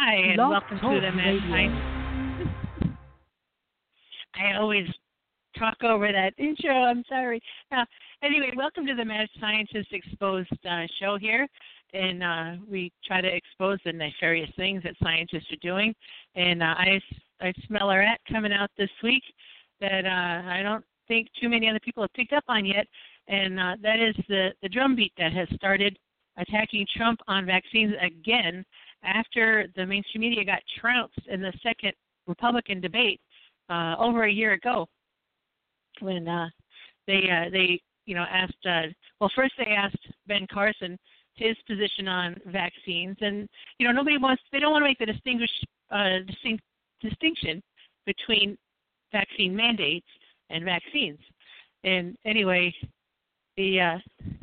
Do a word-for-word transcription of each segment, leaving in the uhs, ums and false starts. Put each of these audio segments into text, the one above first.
Hi, and Blog welcome to Talk the Mad Radio. Science. I always talk over that intro. I'm sorry. Uh, anyway, welcome to the Mad Scientist Exposed uh, show here. And uh, we try to expose the nefarious things that scientists are doing. And uh, I, I smell a rat coming out this week that uh, I don't think too many other people have picked up on yet. And uh, that is the, the drumbeat that has started attacking Trump on vaccines again after the mainstream media got trounced in the second Republican debate uh, over a year ago, when uh, they uh, they you know asked uh, well first they asked Ben Carson his position on vaccines, and you know nobody wants they don't want to make the distinguish uh, distinct, distinction between vaccine mandates and vaccines. And anyway, the uh,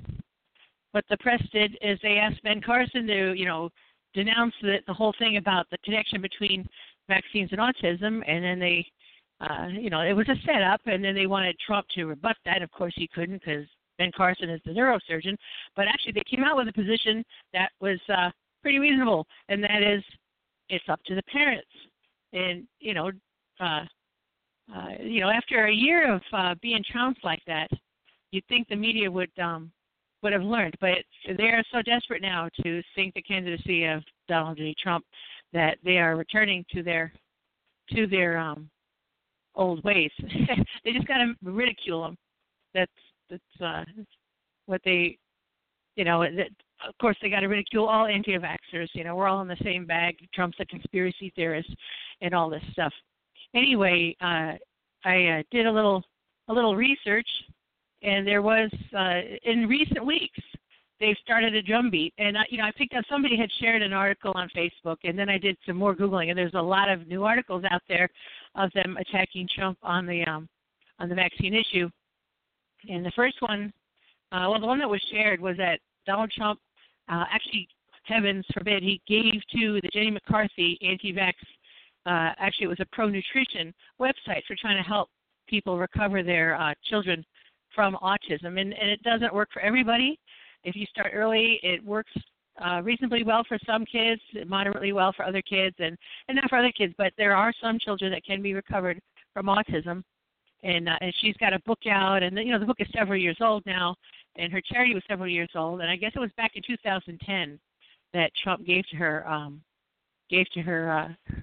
what the press did is they asked Ben Carson to, you know, denounce the, the whole thing about the connection between vaccines and autism, and then they, uh, you know, it was a setup, and then they wanted Trump to rebut that. Of course, he couldn't because Ben Carson is the neurosurgeon. But actually, they came out with a position that was uh, pretty reasonable, and that is, it's up to the parents. And you know, uh, uh, you know, after a year of uh, being trounced like that, you'd think the media would. Um, would have learned, but they are so desperate now to sink the candidacy of Donald J. Trump that they are returning to their to their um, old ways. They just got to ridicule him. That's that's uh, what they, you know. That, of course, they got to ridicule all anti-vaxxers. You know, we're all in the same bag. Trump's a conspiracy theorist, and all this stuff. Anyway, uh, I uh, did a little a little research. And there was, uh, in recent weeks, they've started a drumbeat. And, uh, you know, I picked up, somebody had shared an article on Facebook, and then I did some more Googling, and there's a lot of new articles out there of them attacking Trump on the um, on the vaccine issue. And the first one, uh, well, the one that was shared was that Donald Trump, uh, actually, heavens forbid, he gave to the Jenny McCarthy anti-vax, uh, actually it was a pro-nutrition website for trying to help people recover their uh, children from autism, and, and it doesn't work for everybody. If you start early, it works uh, reasonably well for some kids, moderately well for other kids, and, and not for other kids, but there are some children that can be recovered from autism. And, uh, and she's got a book out, and you know the book is several years old now, and her charity was several years old, and I guess it was back in two thousand ten that Trump gave to her um, gave to her uh,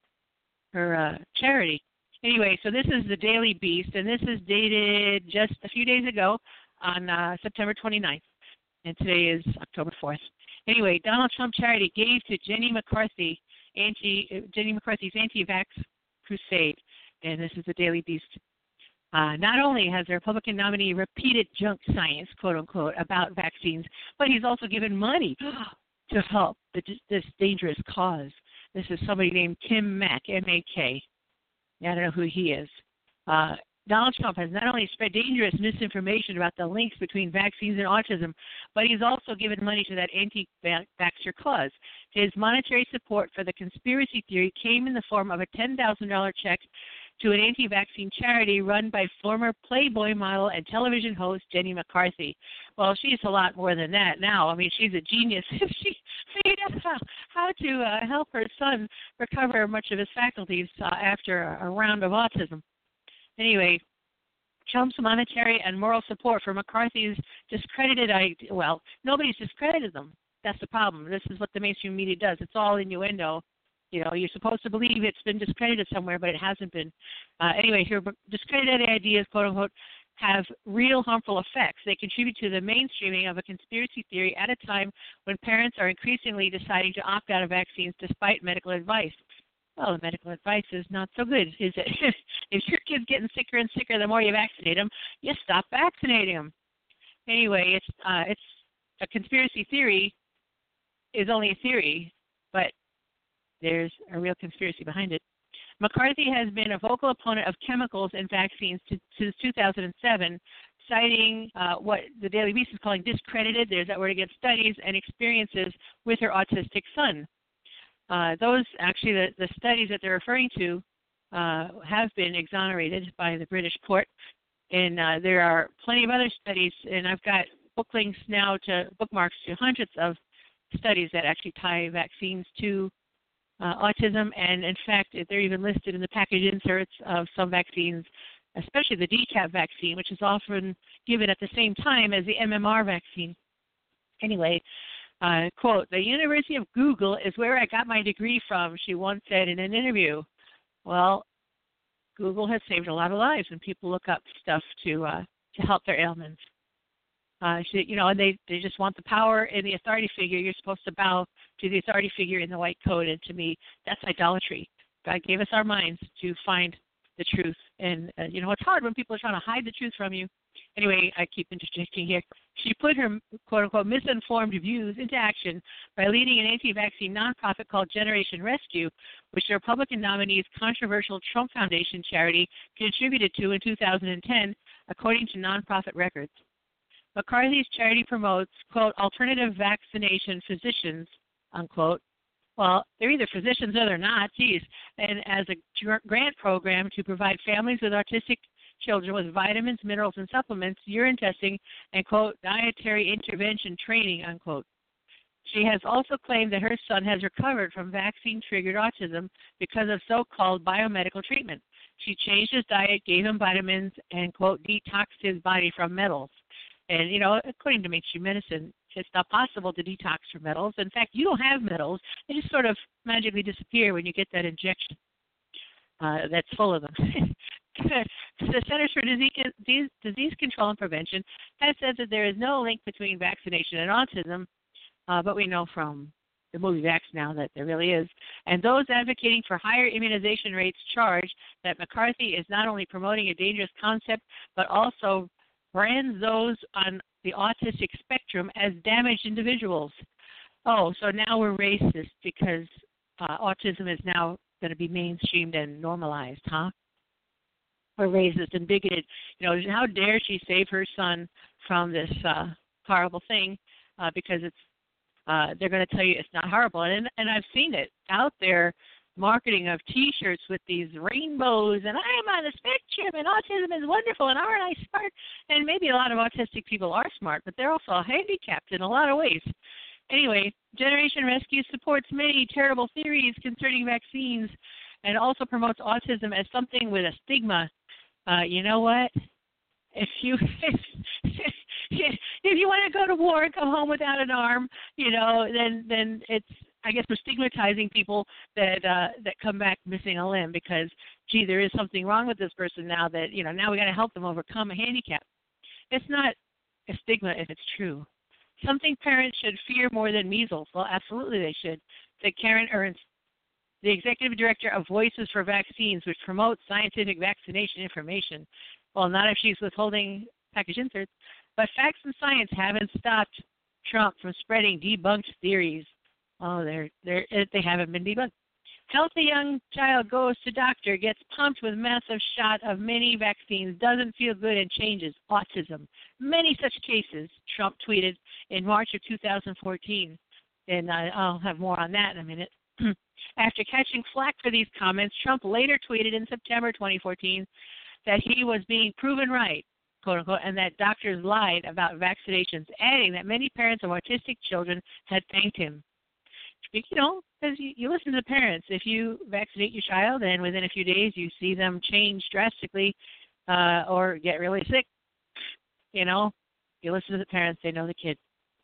her uh, charity. Anyway, so this is the Daily Beast, and this is dated just a few days ago on uh, September twenty-ninth, and today is October fourth. Anyway, Donald Trump charity gave to Jenny McCarthy, anti Jenny McCarthy's anti-vax crusade, and this is the Daily Beast. Uh, not only has the Republican nominee repeated junk science, quote unquote, about vaccines, but he's also given money to help the, this dangerous cause. This is somebody named Tim Mack, M A K. I don't know who he is. Uh, Donald Trump has not only spread dangerous misinformation about the links between vaccines and autism, but he's also given money to that anti-vaxxer cause. His monetary support for the conspiracy theory came in the form of a ten thousand dollars check to an anti-vaccine charity run by former Playboy model and television host Jenny McCarthy. Well, she's a lot more than that now. I mean, she's a genius. She figured out how, how to uh, help her son recover much of his faculties uh, after a, a round of autism. Anyway, Trump's monetary and moral support for McCarthy's discredited idea, well, nobody's discredited them. That's the problem. This is what the mainstream media does. It's all innuendo. You know, you're supposed to believe it's been discredited somewhere, but it hasn't been. Uh, anyway, here, discredited ideas, quote unquote, have real harmful effects. They contribute to the mainstreaming of a conspiracy theory at a time when parents are increasingly deciding to opt out of vaccines despite medical advice. Well, the medical advice is not so good, is it? If your kid's getting sicker and sicker the more you vaccinate them, you stop vaccinating them. Anyway, it's uh, it's a conspiracy theory is only a theory, but there's a real conspiracy behind it. McCarthy has been a vocal opponent of chemicals in vaccines to, since two thousand seven, citing uh, what the Daily Beast is calling discredited, there's that word again, studies and experiences with her autistic son. Uh, those, actually, the, the studies that they're referring to uh, have been exonerated by the British court, and uh, there are plenty of other studies, and I've got book links now to bookmarks to hundreds of studies that actually tie vaccines to uh, autism, and in fact, they're even listed in the package inserts of some vaccines, especially the D CAP vaccine, which is often given at the same time as the M M R vaccine. Anyway, uh, quote, "The University of Google is where I got my degree from," she once said in an interview. Well, Google has saved a lot of lives when people look up stuff to uh, to help their ailments. Uh, she, you know, and they, they just want the power and the authority figure. You're supposed to bow to the authority figure in the white coat, and to me, that's idolatry. God gave us our minds to find the truth, and uh, you know, it's hard when people are trying to hide the truth from you. Anyway, I keep interjecting here. She put her quote-unquote misinformed views into action by leading an anti-vaccine nonprofit called Generation Rescue, which the Republican nominee's controversial Trump Foundation charity contributed to in two thousand ten, according to nonprofit records. McCarthy's charity promotes, quote, alternative vaccination physicians, unquote. Well, they're either physicians or they're not, geez, and as a grant program to provide families with autistic children with vitamins, minerals, and supplements, urine testing, and, quote, dietary intervention training, unquote. She has also claimed that her son has recovered from vaccine-triggered autism because of so-called biomedical treatment. She changed his diet, gave him vitamins, and, quote, detoxed his body from metals. And, you know, according to mainstream medicine, it's not possible to detox from metals. In fact, you don't have metals. They just sort of magically disappear when you get that injection uh, that's full of them. The Centers for Disease, Disease Control and Prevention has said that there is no link between vaccination and autism, uh, but we know from the movie Vax now that there really is. And those advocating for higher immunization rates charge that McCarthy is not only promoting a dangerous concept, but also brands those on the autistic spectrum as damaged individuals. Oh, so now we're racist because uh, autism is now going to be mainstreamed and normalized, huh? We're racist and bigoted. You know, how dare she save her son from this uh, horrible thing uh, because it's uh, they're going to tell you it's not horrible. And, and I've seen it out there, marketing of T-shirts with these rainbows, and I'm on the spectrum, and autism is wonderful, and aren't I smart? And maybe a lot of autistic people are smart, but they're also handicapped in a lot of ways. Anyway, Generation Rescue supports many terrible theories concerning vaccines and also promotes autism as something with a stigma. Uh, you know what? If you if you want to go to war and come home without an arm, you know, then then it's, I guess, we're stigmatizing people that uh, that come back missing a limb because, gee, there is something wrong with this person now that, you know, now we got to help them overcome a handicap. It's not a stigma if it's true. Something parents should fear more than measles. Well, absolutely they should, said Karen Ernst, the executive director of Voices for Vaccines, which promotes scientific vaccination information. Well, not if she's withholding package inserts, but facts and science haven't stopped Trump from spreading debunked theories. Oh, they're, they're, they haven't been debunked. Healthy young child goes to doctor, gets pumped with massive shot of many vaccines, doesn't feel good, and changes. Autism. Many such cases, Trump tweeted in March of two thousand fourteen. And I, I'll have more on that in a minute. After catching flack for these comments, Trump later tweeted in September twenty fourteen that he was being proven right, quote unquote, and that doctors lied about vaccinations, adding that many parents of autistic children had thanked him. You know, because you, you listen to the parents. If you vaccinate your child and within a few days you see them change drastically uh, or get really sick, you know, you listen to the parents, they know the kid.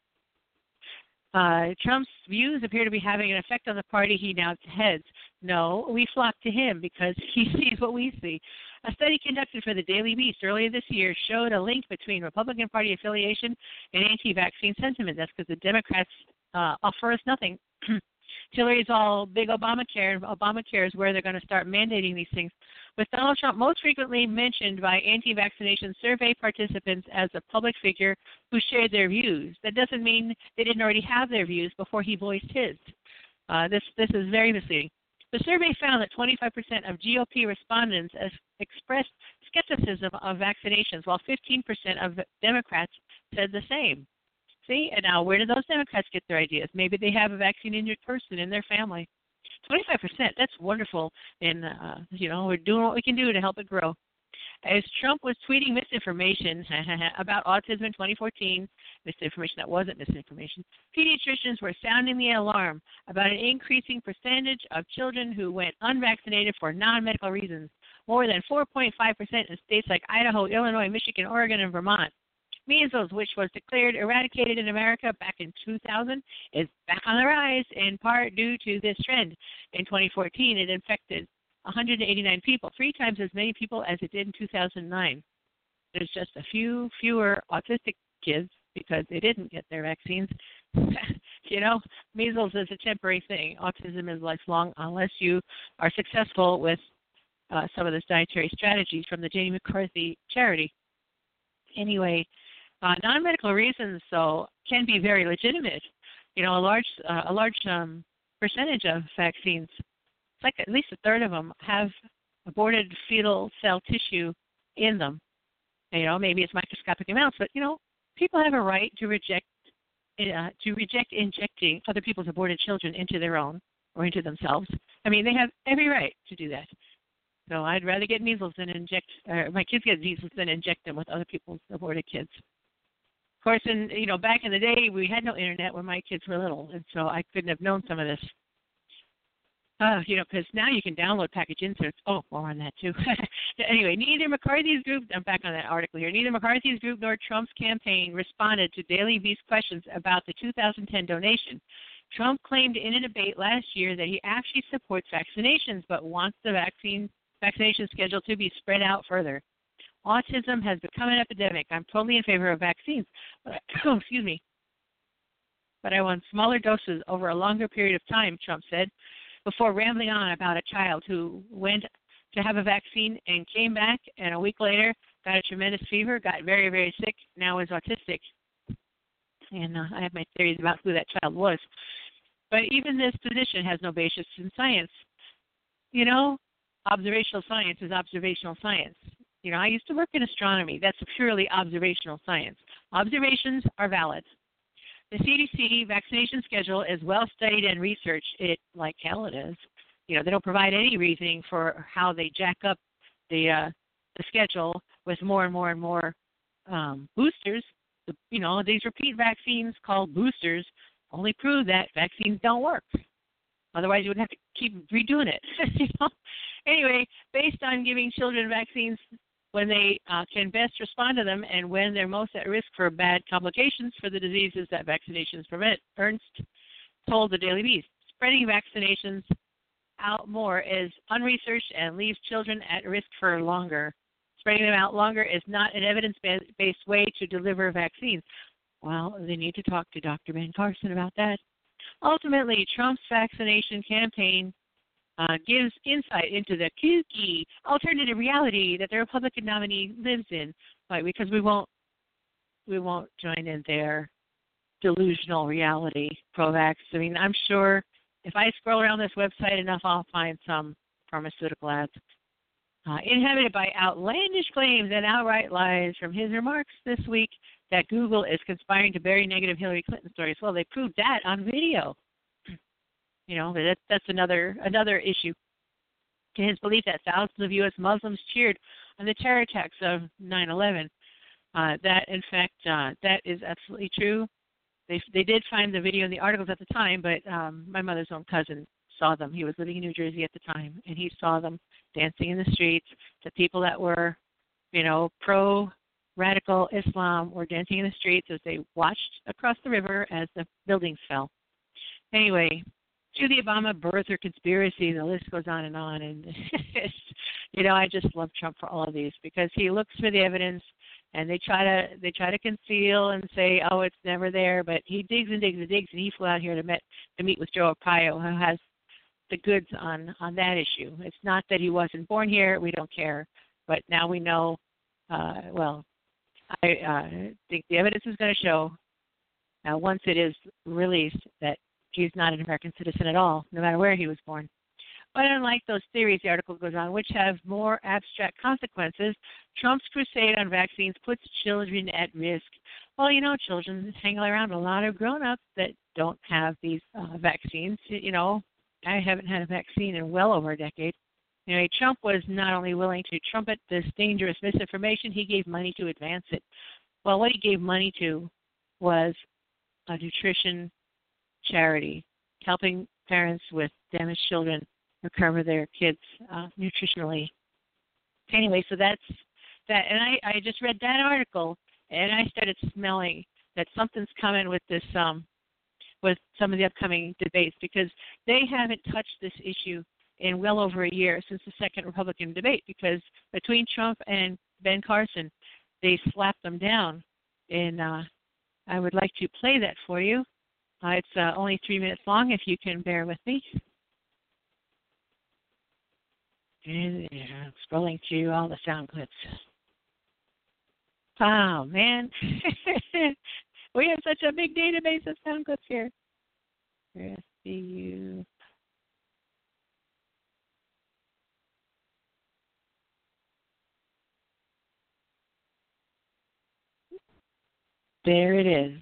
Uh, Trump's views appear to be having an effect on the party he now heads. No, we flock to him because he sees what we see. A study conducted for the Daily Beast earlier this year showed a link between Republican Party affiliation and anti-vaccine sentiment. That's because the Democrats uh, offer us nothing. Hillary's all big Obamacare, and Obamacare is where they're going to start mandating these things. With Donald Trump most frequently mentioned by anti-vaccination survey participants as a public figure who shared their views, that doesn't mean they didn't already have their views before he voiced his. Uh, this this is very misleading. The survey found that twenty-five percent of G O P respondents expressed skepticism of vaccinations, while fifteen percent of Democrats said the same. See, and now where do those Democrats get their ideas? Maybe they have a vaccine-injured person in their family. twenty-five percent, that's wonderful. And, uh, you know, we're doing what we can do to help it grow. As Trump was tweeting misinformation about autism in twenty fourteen, misinformation that wasn't misinformation, pediatricians were sounding the alarm about an increasing percentage of children who went unvaccinated for non-medical reasons, more than four point five percent in states like Idaho, Illinois, Michigan, Oregon, and Vermont. Measles, which was declared eradicated in America back in two thousand, is back on the rise, in part due to this trend. In twenty fourteen, it infected one hundred eighty-nine people, three times as many people as it did in two thousand nine. There's just a few fewer autistic kids because they didn't get their vaccines. You know, measles is a temporary thing. Autism is lifelong unless you are successful with uh, some of the dietary strategies from the Jenny McCarthy charity. Anyway, uh, non-medical reasons, though, can be very legitimate. You know, a large, uh, a large um, percentage of vaccines, it's like at least a third of them, have aborted fetal cell tissue in them. And, you know, maybe it's microscopic amounts, but, you know, people have a right to reject uh, to reject injecting other people's aborted children into their own or into themselves. I mean, they have every right to do that. So I'd rather get measles than inject, or my kids get measles than inject them with other people's aborted kids. Of course, in, you know, back in the day, we had no internet when my kids were little, and so I couldn't have known some of this. Uh, you know, because now you can download package inserts. Oh, more on that, too. Anyway, neither McCarthy's group, I'm back on that article here, neither McCarthy's group nor Trump's campaign responded to Daily Beast questions about the two thousand ten donation. Trump claimed in a debate last year that he actually supports vaccinations, but wants the vaccine vaccination schedule to be spread out further. Autism has become an epidemic. I'm totally in favor of vaccines, but oh, excuse me, but I want smaller doses over a longer period of time, Trump said, before rambling on about a child who went to have a vaccine and came back, and a week later got a tremendous fever, got very, very sick, now is autistic. And uh, I have my theories about who that child was. But even this position has no basis in science. You know, observational science is observational science. You know, I used to work in astronomy. That's purely observational science. Observations are valid. The C D C vaccination schedule is well studied and researched. It, like hell it is. You know, they don't provide any reasoning for how they jack up the uh, the schedule with more and more and more um, boosters. The, you know, these repeat vaccines called boosters only prove that vaccines don't work. Otherwise, you would have to keep redoing it. You know? Anyway, based on giving children vaccines when they uh, can best respond to them and when they're most at risk for bad complications for the diseases that vaccinations prevent, Ernst told the Daily Beast, spreading vaccinations out more is unresearched and leaves children at risk for longer. Spreading them out longer is not an evidence-based way to deliver vaccines. Well, they need to talk to Doctor Ben Carson about that. Ultimately, Trump's vaccination campaign uh, gives insight into the kooky alternative reality that the Republican nominee lives in, right? Because we won't, we won't join in their delusional reality, pro-vax. I mean, I'm sure if I scroll around this website enough, I'll find some pharmaceutical ads. Uh, inhabited by outlandish claims and outright lies from his remarks this week that Google is conspiring to bury negative Hillary Clinton stories. Well, they proved that on video. You know, that, that's another another issue. To his belief that thousands of U S Muslims cheered on the terror attacks of nine eleven. Uh, that, in fact, uh, that is absolutely true. They they did find the video in the articles at the time, but um, my mother's own cousin saw them. He was living in New Jersey at the time, and he saw them dancing in the streets. The people that were, you know, pro-radical Islam were dancing in the streets as they watched across the river as the buildings fell. Anyway, to the Obama birther conspiracy, the list goes on and on. And, you know, I just love Trump for all of these because he looks for the evidence, and they try to they try to conceal and say, oh, it's never there. But he digs and digs and digs, and he flew out here to, met, to meet with Joe Arpaio, who has the goods on, on that issue. It's not that he wasn't born here. We don't care. But now we know, uh, well, I uh, think the evidence is going to show, uh, once it is released, that he's not an American citizen at all, no matter where he was born. But unlike those theories, the article goes on, which have more abstract consequences, Trump's crusade on vaccines puts children at risk. Well, you know, children hang around a lot of grown-ups that don't have these uh, vaccines. You know, I haven't had a vaccine in well over a decade. You know, Trump was not only willing to trumpet this dangerous misinformation, he gave money to advance it. Well, what he gave money to was a nutrition charity, helping parents with damaged children recover their kids uh, nutritionally. Anyway, so that's that. And I, I just read that article, and I started smelling that something's coming with this, um, with some of the upcoming debates, because they haven't touched this issue in well over a year since the second Republican debate, because between Trump and Ben Carson, they slapped them down. And uh, I would like to play that for you. Uh, it's uh, only three minutes long, if you can bear with me. And yeah, scrolling through all the sound clips. Oh, man. We have such a big database of sound clips here. S B U. There it is.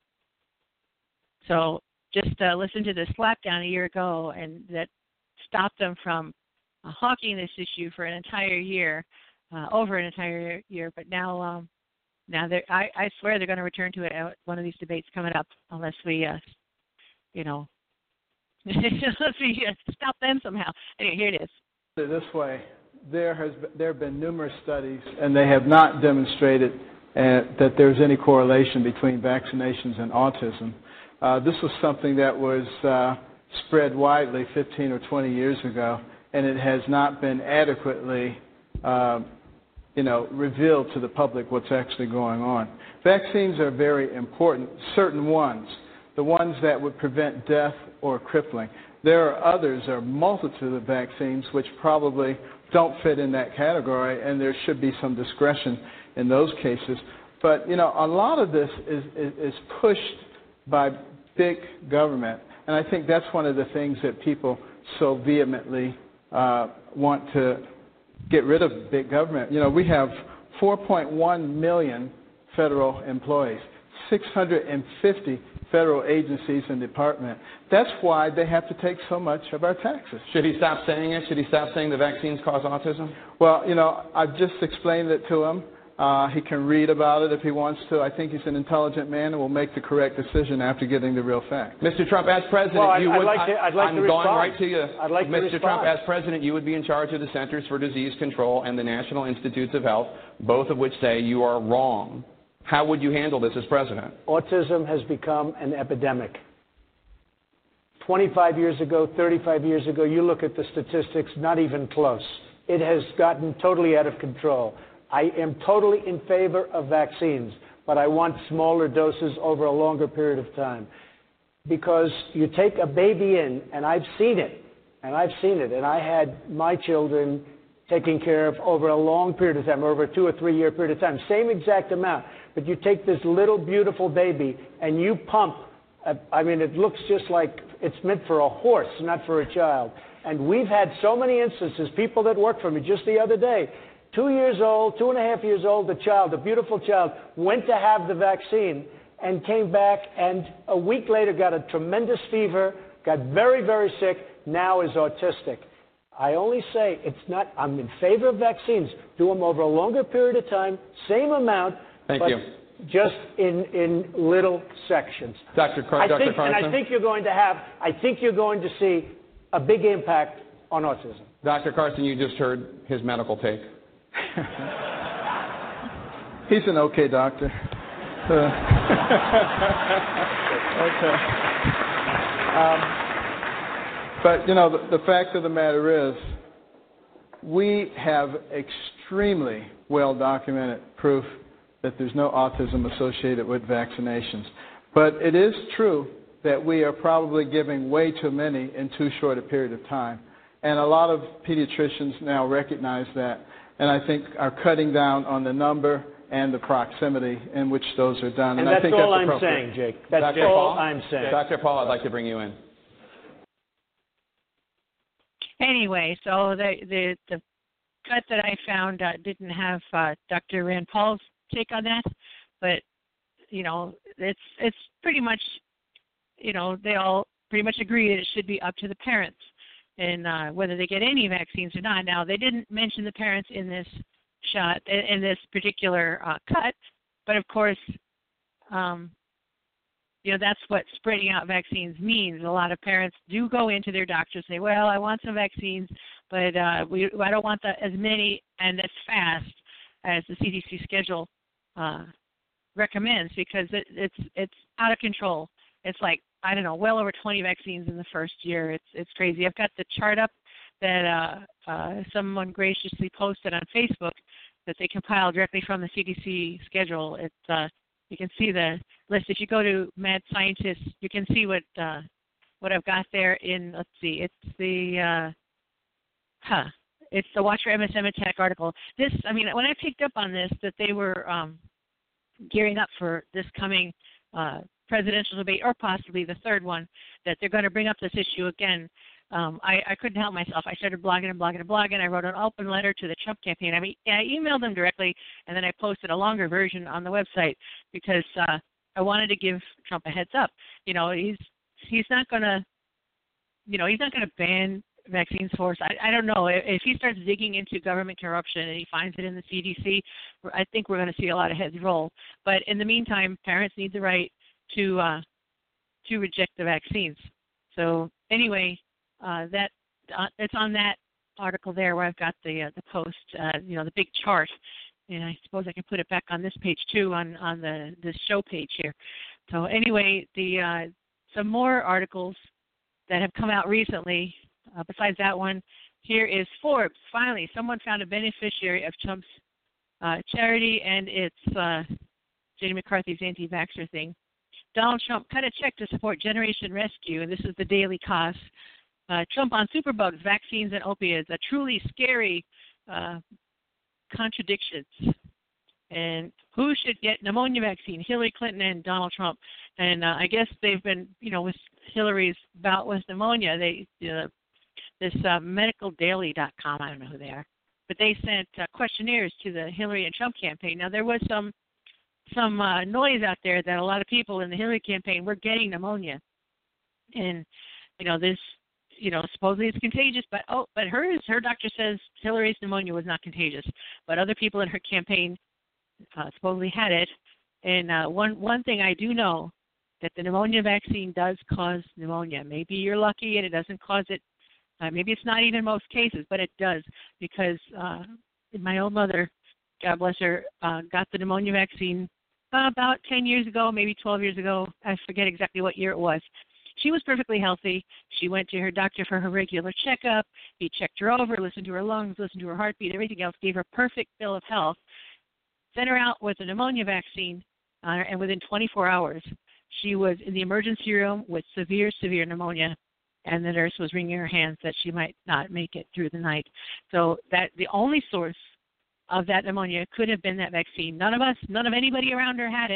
So just uh, listen to the slapdown a year ago, and that stopped them from uh, hawking this issue for an entire year, uh, over an entire year. But now, um, now they're, I, I swear they're going to return to it at one of these debates coming up, unless we, uh, you know, unless we uh, stop them somehow. Anyway, here it is. This way, there has there have been numerous studies, and they have not demonstrated Uh, that there's any correlation between vaccinations and autism. Uh, this was something that was uh, spread widely fifteen or twenty years ago, and it has not been adequately, uh, you know, revealed to the public what's actually going on. Vaccines are very important, certain ones, the ones that would prevent death or crippling. There are others, there are a multitude of vaccines which probably don't fit in that category, and there should be some discretion in those cases. But, you know, a lot of this is, is, is pushed by big government, and I think that's one of the things that people so vehemently uh, want to get rid of big government. You know, we have four point one million federal employees, six hundred fifty federal agencies and departments. That's why they have to take so much of our taxes. Should he stop saying it? Should he stop saying the vaccines cause autism? Well, you know, I've just explained it to him. Uh, he can read about it if he wants to. I think he's an intelligent man and will make the correct decision after getting the real facts. Mister Trump, as president, well, you I'd would. Like to, I'd like I'm to going respond. right to you. I'd like Mister to Trump, respond. as president, you would be in charge of the Centers for Disease Control and the National Institutes of Health, both of which say you are wrong. How would you handle this as president? Autism has become an epidemic. twenty-five years ago, thirty-five years ago, you look at the statistics, not even close. It has gotten totally out of control. I am totally in favor of vaccines, but I want smaller doses over a longer period of time. Because you take a baby in, and I've seen it, and I've seen it, and I had my children taken care of over a long period of time, over a two or three year period of time, same exact amount. But you take this little beautiful baby and you pump, I mean, it looks just like it's meant for a horse, not for a child. And we've had so many instances, people that worked for me just the other day, two years old, two and a half years old, the child, a beautiful child, went to have the vaccine and came back and a week later got a tremendous fever, got very, very sick, now is autistic. I only say it's not, I'm in favor of vaccines. Do them over a longer period of time, same amount, Thank but you. just in, in little sections. Doctor Car- I Doctor think, Carson? And I think you're going to have, I think you're going to see a big impact on autism. Doctor Carson, you just heard his medical take. He's an okay doctor. Uh, okay. Um, but, you know, the, the fact of the matter is we have extremely well-documented proof that there's no autism associated with vaccinations. But it is true that we are probably giving way too many in too short a period of time. And a lot of pediatricians now recognize that, and I think are cutting down on the number and the proximity in which those are done. And, and that's I think all that's I'm saying, Jake. That's Doctor all Paul? I'm saying. Doctor Paul, I'd like to bring you in. Anyway, so the the, the cut that I found uh, didn't have uh, Doctor Rand Paul's take on that, but you know, it's it's pretty much, you know, they all pretty much agree that it should be up to the parents. and uh, whether they get any vaccines or not. Now, they didn't mention the parents in this shot, in this particular uh, cut, but of course, um, you know, that's what spreading out vaccines means. A lot of parents do go into their doctor and say, well, I want some vaccines, but uh, we, I don't want the, as many and as fast as the C D C schedule uh, recommends, because it, it's it's out of control. It's like, I don't know, well over twenty vaccines in the first year. It's it's crazy. I've got the chart up that uh, uh, someone graciously posted on Facebook that they compiled directly from the C D C schedule. It's uh, you can see the list. If you go to Mad Scientist, you can see what uh, what I've got there in, let's see, it's the, uh, huh, it's the Watch Your M S M Attack article. This, I mean, when I picked up on this, that they were um, gearing up for this coming uh, presidential debate, or possibly the third one, that they're going to bring up this issue again. Um, I, I couldn't help myself. I started blogging and blogging and blogging. I wrote an open letter to the Trump campaign. I mean, I emailed them directly, and then I posted a longer version on the website because uh, I wanted to give Trump a heads up. You know, he's he's not going to, you know, he's not going to ban vaccines for us. I, I don't know. If he starts digging into government corruption and he finds it in the C D C, I think we're going to see a lot of heads roll. But in the meantime, parents need the right to uh, to reject the vaccines. So anyway. Uh, that uh, it's on that article there where I've got the uh, the post, uh, you know, the big chart, and I suppose I can put it back on this page too, on on the the show page here. So anyway, the uh, some more articles that have come out recently. Uh, besides that one, here is Forbes. Finally, someone found a beneficiary of Trump's uh, charity, and it's uh, Jenny McCarthy's anti-vaxxer thing. Donald Trump cut a check to support Generation Rescue, and this is the daily cost. Uh, Trump on superbugs, vaccines, and opiates, a truly scary uh, contradictions. And who should get pneumonia vaccine? Hillary Clinton and Donald Trump. And uh, I guess they've been, you know, with Hillary's bout with pneumonia, they uh, this uh, medical daily dot com, I don't know who they are, but they sent uh, questionnaires to the Hillary and Trump campaign. Now, there was some some uh, noise out there that a lot of people in the Hillary campaign were getting pneumonia. And, you know, this, you know, supposedly it's contagious, but oh, but hers, her doctor says Hillary's pneumonia was not contagious, but other people in her campaign uh, supposedly had it. And uh, one one thing I do know, that the pneumonia vaccine does cause pneumonia. Maybe you're lucky and it doesn't cause it. Uh, maybe it's not even most cases, but it does, because uh, my old mother, God bless her, uh, got the pneumonia vaccine uh, about ten years ago, maybe twelve years ago. I forget exactly what year it was. She was perfectly healthy. She went to her doctor for her regular checkup. He checked her over, listened to her lungs, listened to her heartbeat, everything else, gave her a perfect bill of health, sent her out with a pneumonia vaccine, uh, and within twenty-four hours, she was in the emergency room with severe, severe pneumonia, and the nurse was wringing her hands that she might not make it through the night. So that the only source of that pneumonia could have been that vaccine. None of us, none of anybody around her had it.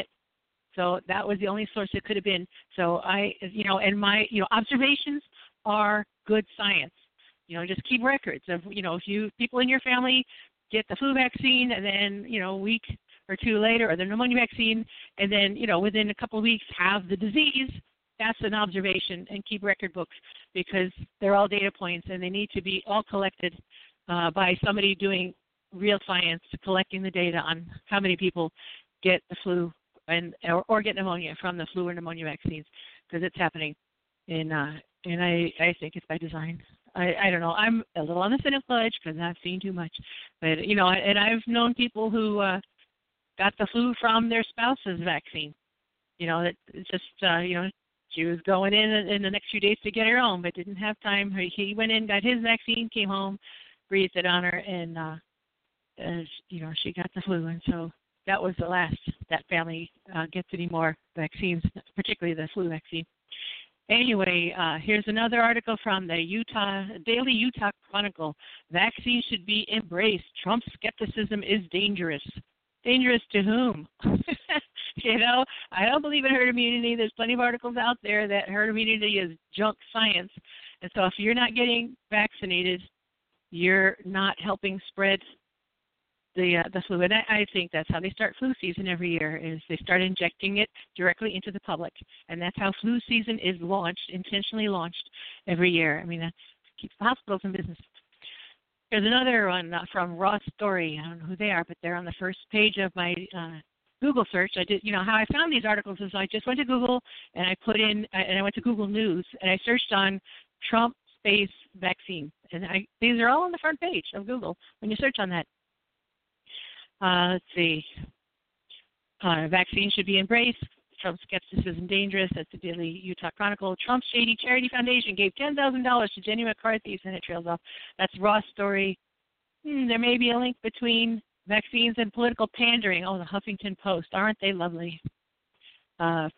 So that was the only source it could have been. So I, you know, and my, you know, observations are good science. You know, just keep records of, you know, if you, people in your family get the flu vaccine and then, you know, a week or two later, or the pneumonia vaccine, and then, you know, within a couple of weeks have the disease, that's an observation, and keep record books, because they're all data points and they need to be all collected uh, by somebody doing real science, collecting the data on how many people get the flu and or, or get pneumonia from the flu or pneumonia vaccines, because it's happening. And, uh, and I, I think it's by design. I, I don't know. I'm a little on the cynical edge because I've seen too much. But, you know, and I've known people who uh, got the flu from their spouse's vaccine. You know, it, it's just, uh, you know, she was going in in the next few days to get her own, but didn't have time. He went in, got his vaccine, came home, breathed it on her, and, uh, and you know, she got the flu. And so that was the last that family uh, gets any more vaccines, particularly the flu vaccine. Anyway, uh, here's another article from the Utah Daily Utah Chronicle. Vaccines should be embraced. Trump's skepticism is dangerous. Dangerous to whom? You know, I don't believe in herd immunity. There's plenty of articles out there that herd immunity is junk science. And so if you're not getting vaccinated, you're not helping spread the uh, the flu. And I, I think that's how they start flu season every year, is they start injecting it directly into the public. And that's how flu season is launched, intentionally launched every year. I mean, that's keeps the hospitals in business. There's another one uh, from Raw Story. I don't know who they are, but they're on the first page of my uh, Google search. I did, you know, how I found these articles is I just went to Google and I put in, and I went to Google News and I searched on Trump space vaccine, and I, these are all on the front page of Google when you search on that. Uh, let's see. Uh, vaccine should be embraced. Trump skepticism dangerous. That's the Daily Utah Chronicle. Trump's shady charity foundation gave ten thousand dollars to Jenny McCarthy, and it trails off. That's Raw Story. Hmm, there may be a link between vaccines and political pandering. Oh, the Huffington Post. Aren't they lovely? Uh,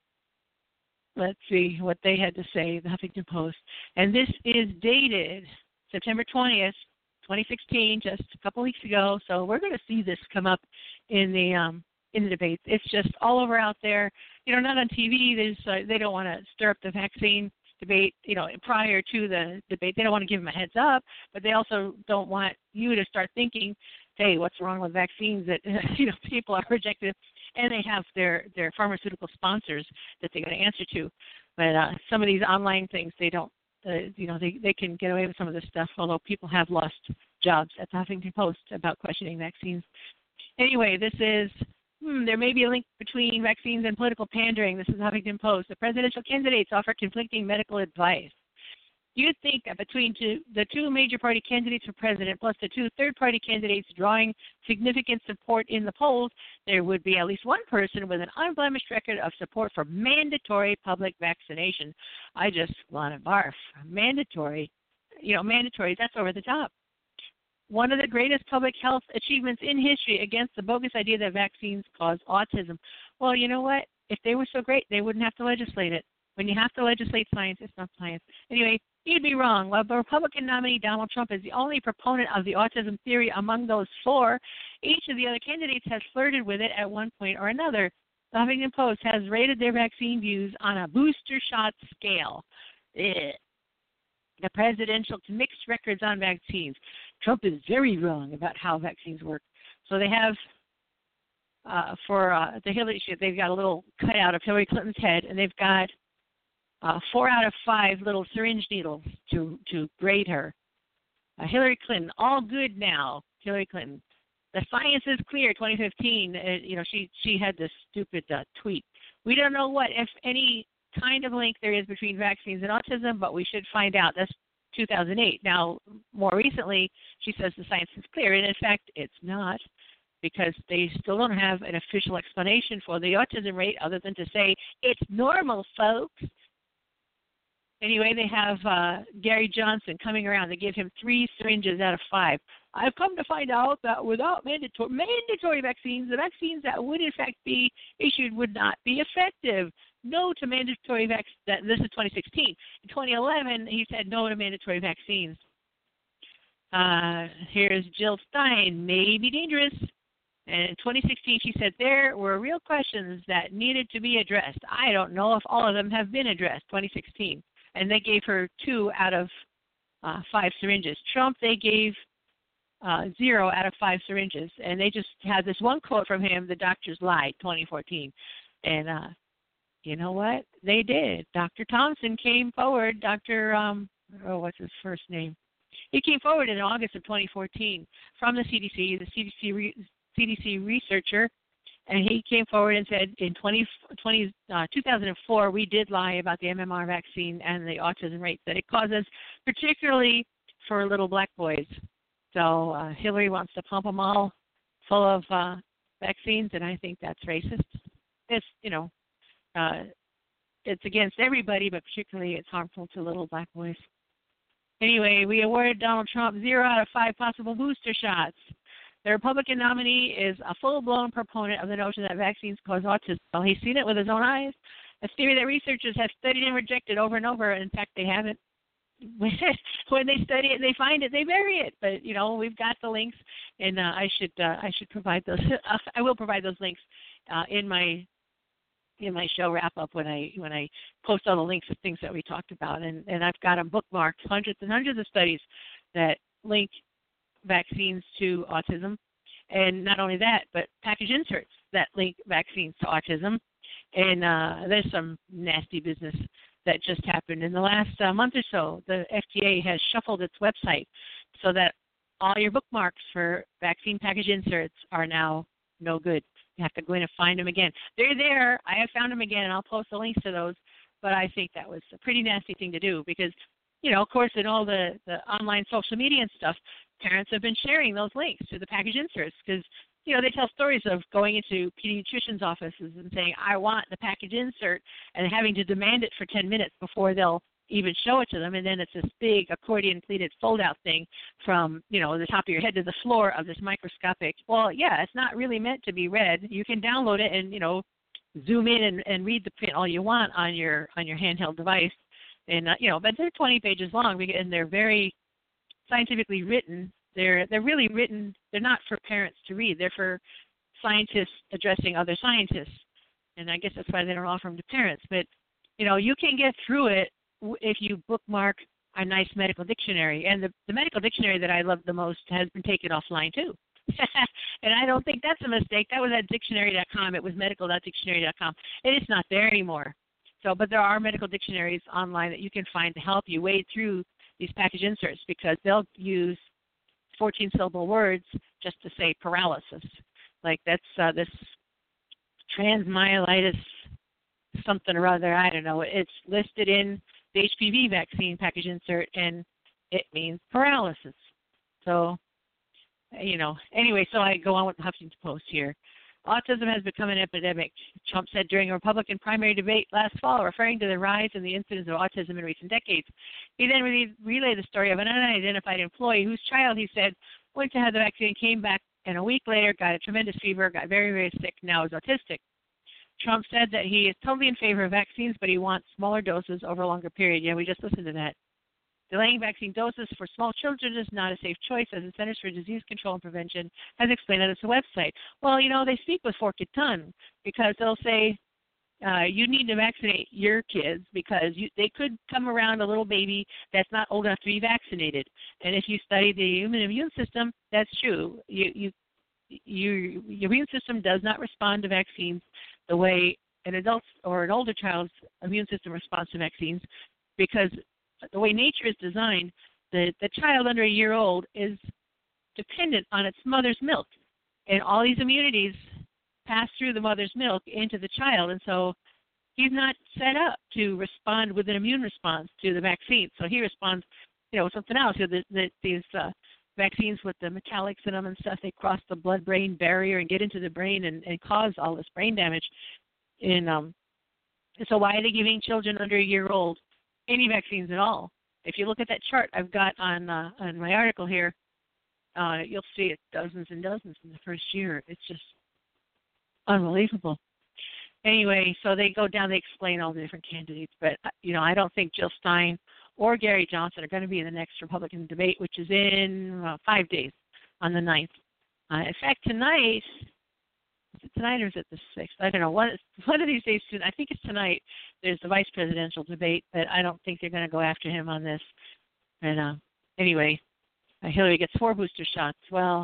let's see what they had to say, the Huffington Post. And this is dated September twentieth, twenty sixteen, just a couple weeks ago. So we're going to see this come up in the um, in the debates. It's just all over out there. You know, not on T V. There's, uh, they don't want to stir up the vaccine debate, you know, prior to the debate. They don't want to give them a heads up, but they also don't want you to start thinking, hey, what's wrong with vaccines that, you know, people are rejected. And they have their, their pharmaceutical sponsors that they got to answer to. But uh, some of these online things, they don't, uh, you know, they, they can get away with some of this stuff, although people have lost jobs at the Huffington Post about questioning vaccines. Anyway, this is, Hmm, there may be a link between vaccines and political pandering. This is Huffington Post. The presidential candidates offer conflicting medical advice. You'd think that between two, the two major party candidates for president plus the two third-party candidates drawing significant support in the polls, there would be at least one person with an unblemished record of support for mandatory public vaccination. I just want to barf. Mandatory, you know, mandatory, that's over the top. One of the greatest public health achievements in history against the bogus idea that vaccines cause autism. Well, you know what? If they were so great, they wouldn't have to legislate it. When you have to legislate science, it's not science. Anyway, you'd be wrong. While the Republican nominee, Donald Trump, is the only proponent of the autism theory among those four, each of the other candidates has flirted with it at one point or another. The Huffington Post has rated their vaccine views on a booster shot scale. Ugh. The presidential mixed records on vaccines. Trump is very wrong about how vaccines work. So they have, uh, for uh, the Hillary, they've got a little cutout of Hillary Clinton's head, and they've got uh, four out of five little syringe needles to, to grade her. Uh, Hillary Clinton, all good now, Hillary Clinton. The science is clear, twenty fifteen. Uh, you know, she, she had this stupid uh, tweet. We don't know what, if any, kind of link there is between vaccines and autism, but we should find out. That's two thousand eight. Now, more recently, she says the science is clear, and in fact, it's not, because they still don't have an official explanation for the autism rate other than to say, it's normal, folks. Anyway, they have uh, Gary Johnson coming around. They give him three syringes out of five. I've come to find out that without mandatory, mandatory vaccines, the vaccines that would in fact be issued would not be effective. No to mandatory vaccines. This is twenty sixteen. In twenty eleven, he said no to mandatory vaccines. Uh, here's Jill Stein, may be dangerous. And in twenty sixteen, she said there were real questions that needed to be addressed. I don't know if all of them have been addressed, twenty sixteen. And they gave her two out of uh, five syringes. Trump, they gave uh, zero out of five syringes. And they just had this one quote from him, the doctors lied, twenty fourteen. And uh, you know what? They did. Doctor Thompson came forward. Doctor, um, oh, what's his first name? He came forward in August of twenty fourteen from the C D C, the C D C, re- C D C researcher, and he came forward and said in twenty, twenty, uh, two thousand four, we did lie about the M M R vaccine and the autism rate that it causes, particularly for little black boys. So uh, Hillary wants to pump them all full of uh, vaccines, and I think that's racist. It's, you know, uh, it's against everybody, but particularly it's harmful to little black boys. Anyway, we awarded Donald Trump zero out of five possible booster shots. The Republican nominee is a full-blown proponent of the notion that vaccines cause autism. Well, he's seen it with his own eyes, a theory that researchers have studied and rejected over and over. In fact, they haven't. When they study it, they find it, they bury it. But you know, we've got the links, and uh, I should uh, I should provide those. I will provide those links uh, in my in my show wrap up when I when I post all the links of things that we talked about, and and I've got them bookmarked, hundreds and hundreds of studies that link vaccines to autism, and not only that, but package inserts that link vaccines to autism. And uh, there's some nasty business that just happened. In the last uh, month or so, the F D A has shuffled its website so that all your bookmarks for vaccine package inserts are now no good. You have to go in and find them again. They're there. I have found them again, and I'll post the links to those. But I think that was a pretty nasty thing to do because, you know, of course, in all the, the online social media and stuff, parents have been sharing those links to the package inserts because, you know, they tell stories of going into pediatricians' offices and saying, I want the package insert, and having to demand it for ten minutes before they'll even show it to them. And then it's this big accordion pleated fold-out thing from, you know, the top of your head to the floor of this microscopic. Well, yeah, it's not really meant to be read. You can download it and, you know, zoom in and, and read the print all you want on your on your handheld device. And, uh, you know, but they're twenty pages long, and they're very scientifically written. They're they're really written. They're not for parents to read. They're for scientists addressing other scientists. And I guess that's why they don't offer them to parents. But, you know, you can get through it if you bookmark a nice medical dictionary. And the, the medical dictionary that I love the most has been taken offline, too. And I don't think that's a mistake. That was at dictionary dot com. It was medical dot dictionary dot com. And it's not there anymore. So, but there are medical dictionaries online that you can find to help you wade through these package inserts because they'll use fourteen-syllable words just to say paralysis. Like that's uh, this transmyelitis something or other. I don't know. It's listed in the H P V vaccine package insert, and it means paralysis. So, you know, anyway, so I go on with the Huffington Post here. Autism has become an epidemic, Trump said during a Republican primary debate last fall, referring to the rise in the incidence of autism in recent decades. He then re- relayed the story of an unidentified employee whose child, he said, went to have the vaccine, came back, and a week later got a tremendous fever, got very, very sick, now is autistic. Trump said that he is totally in favor of vaccines, but he wants smaller doses over a longer period. Yeah, we just listened to that. Delaying vaccine doses for small children is not a safe choice, as the Centers for Disease Control and Prevention has explained on its website. Well, you know, they speak with forked tongue because they'll say, uh, you need to vaccinate your kids because you, they could come around a little baby that's not old enough to be vaccinated. And if you study the human immune system, that's true. You, you, you, your immune system does not respond to vaccines the way an adult or an older child's immune system responds to vaccines because the way nature is designed, the, the child under a year old is dependent on its mother's milk. And all these immunities pass through the mother's milk into the child. And so he's not set up to respond with an immune response to the vaccine. So he responds, you know, with something else. You know, the, the, these uh, vaccines with the metallics in them and stuff, they cross the blood-brain barrier and get into the brain and, and cause all this brain damage. And um, so why are they giving children under a year old any vaccines at all? If you look at that chart I've got on uh, on my article here, uh, you'll see it dozens and dozens in the first year. It's just unbelievable. Anyway, so they go down, they explain all the different candidates, but you know, I don't think Jill Stein or Gary Johnson are going to be in the next Republican debate, which is in uh, five days on the ninth. Uh, in fact, tonight, is it tonight or is it the sixth? I don't know. One, one of these days, I think it's tonight, there's the vice presidential debate, but I don't think they're going to go after him on this. And uh, anyway, uh, Hillary gets four booster shots. Well,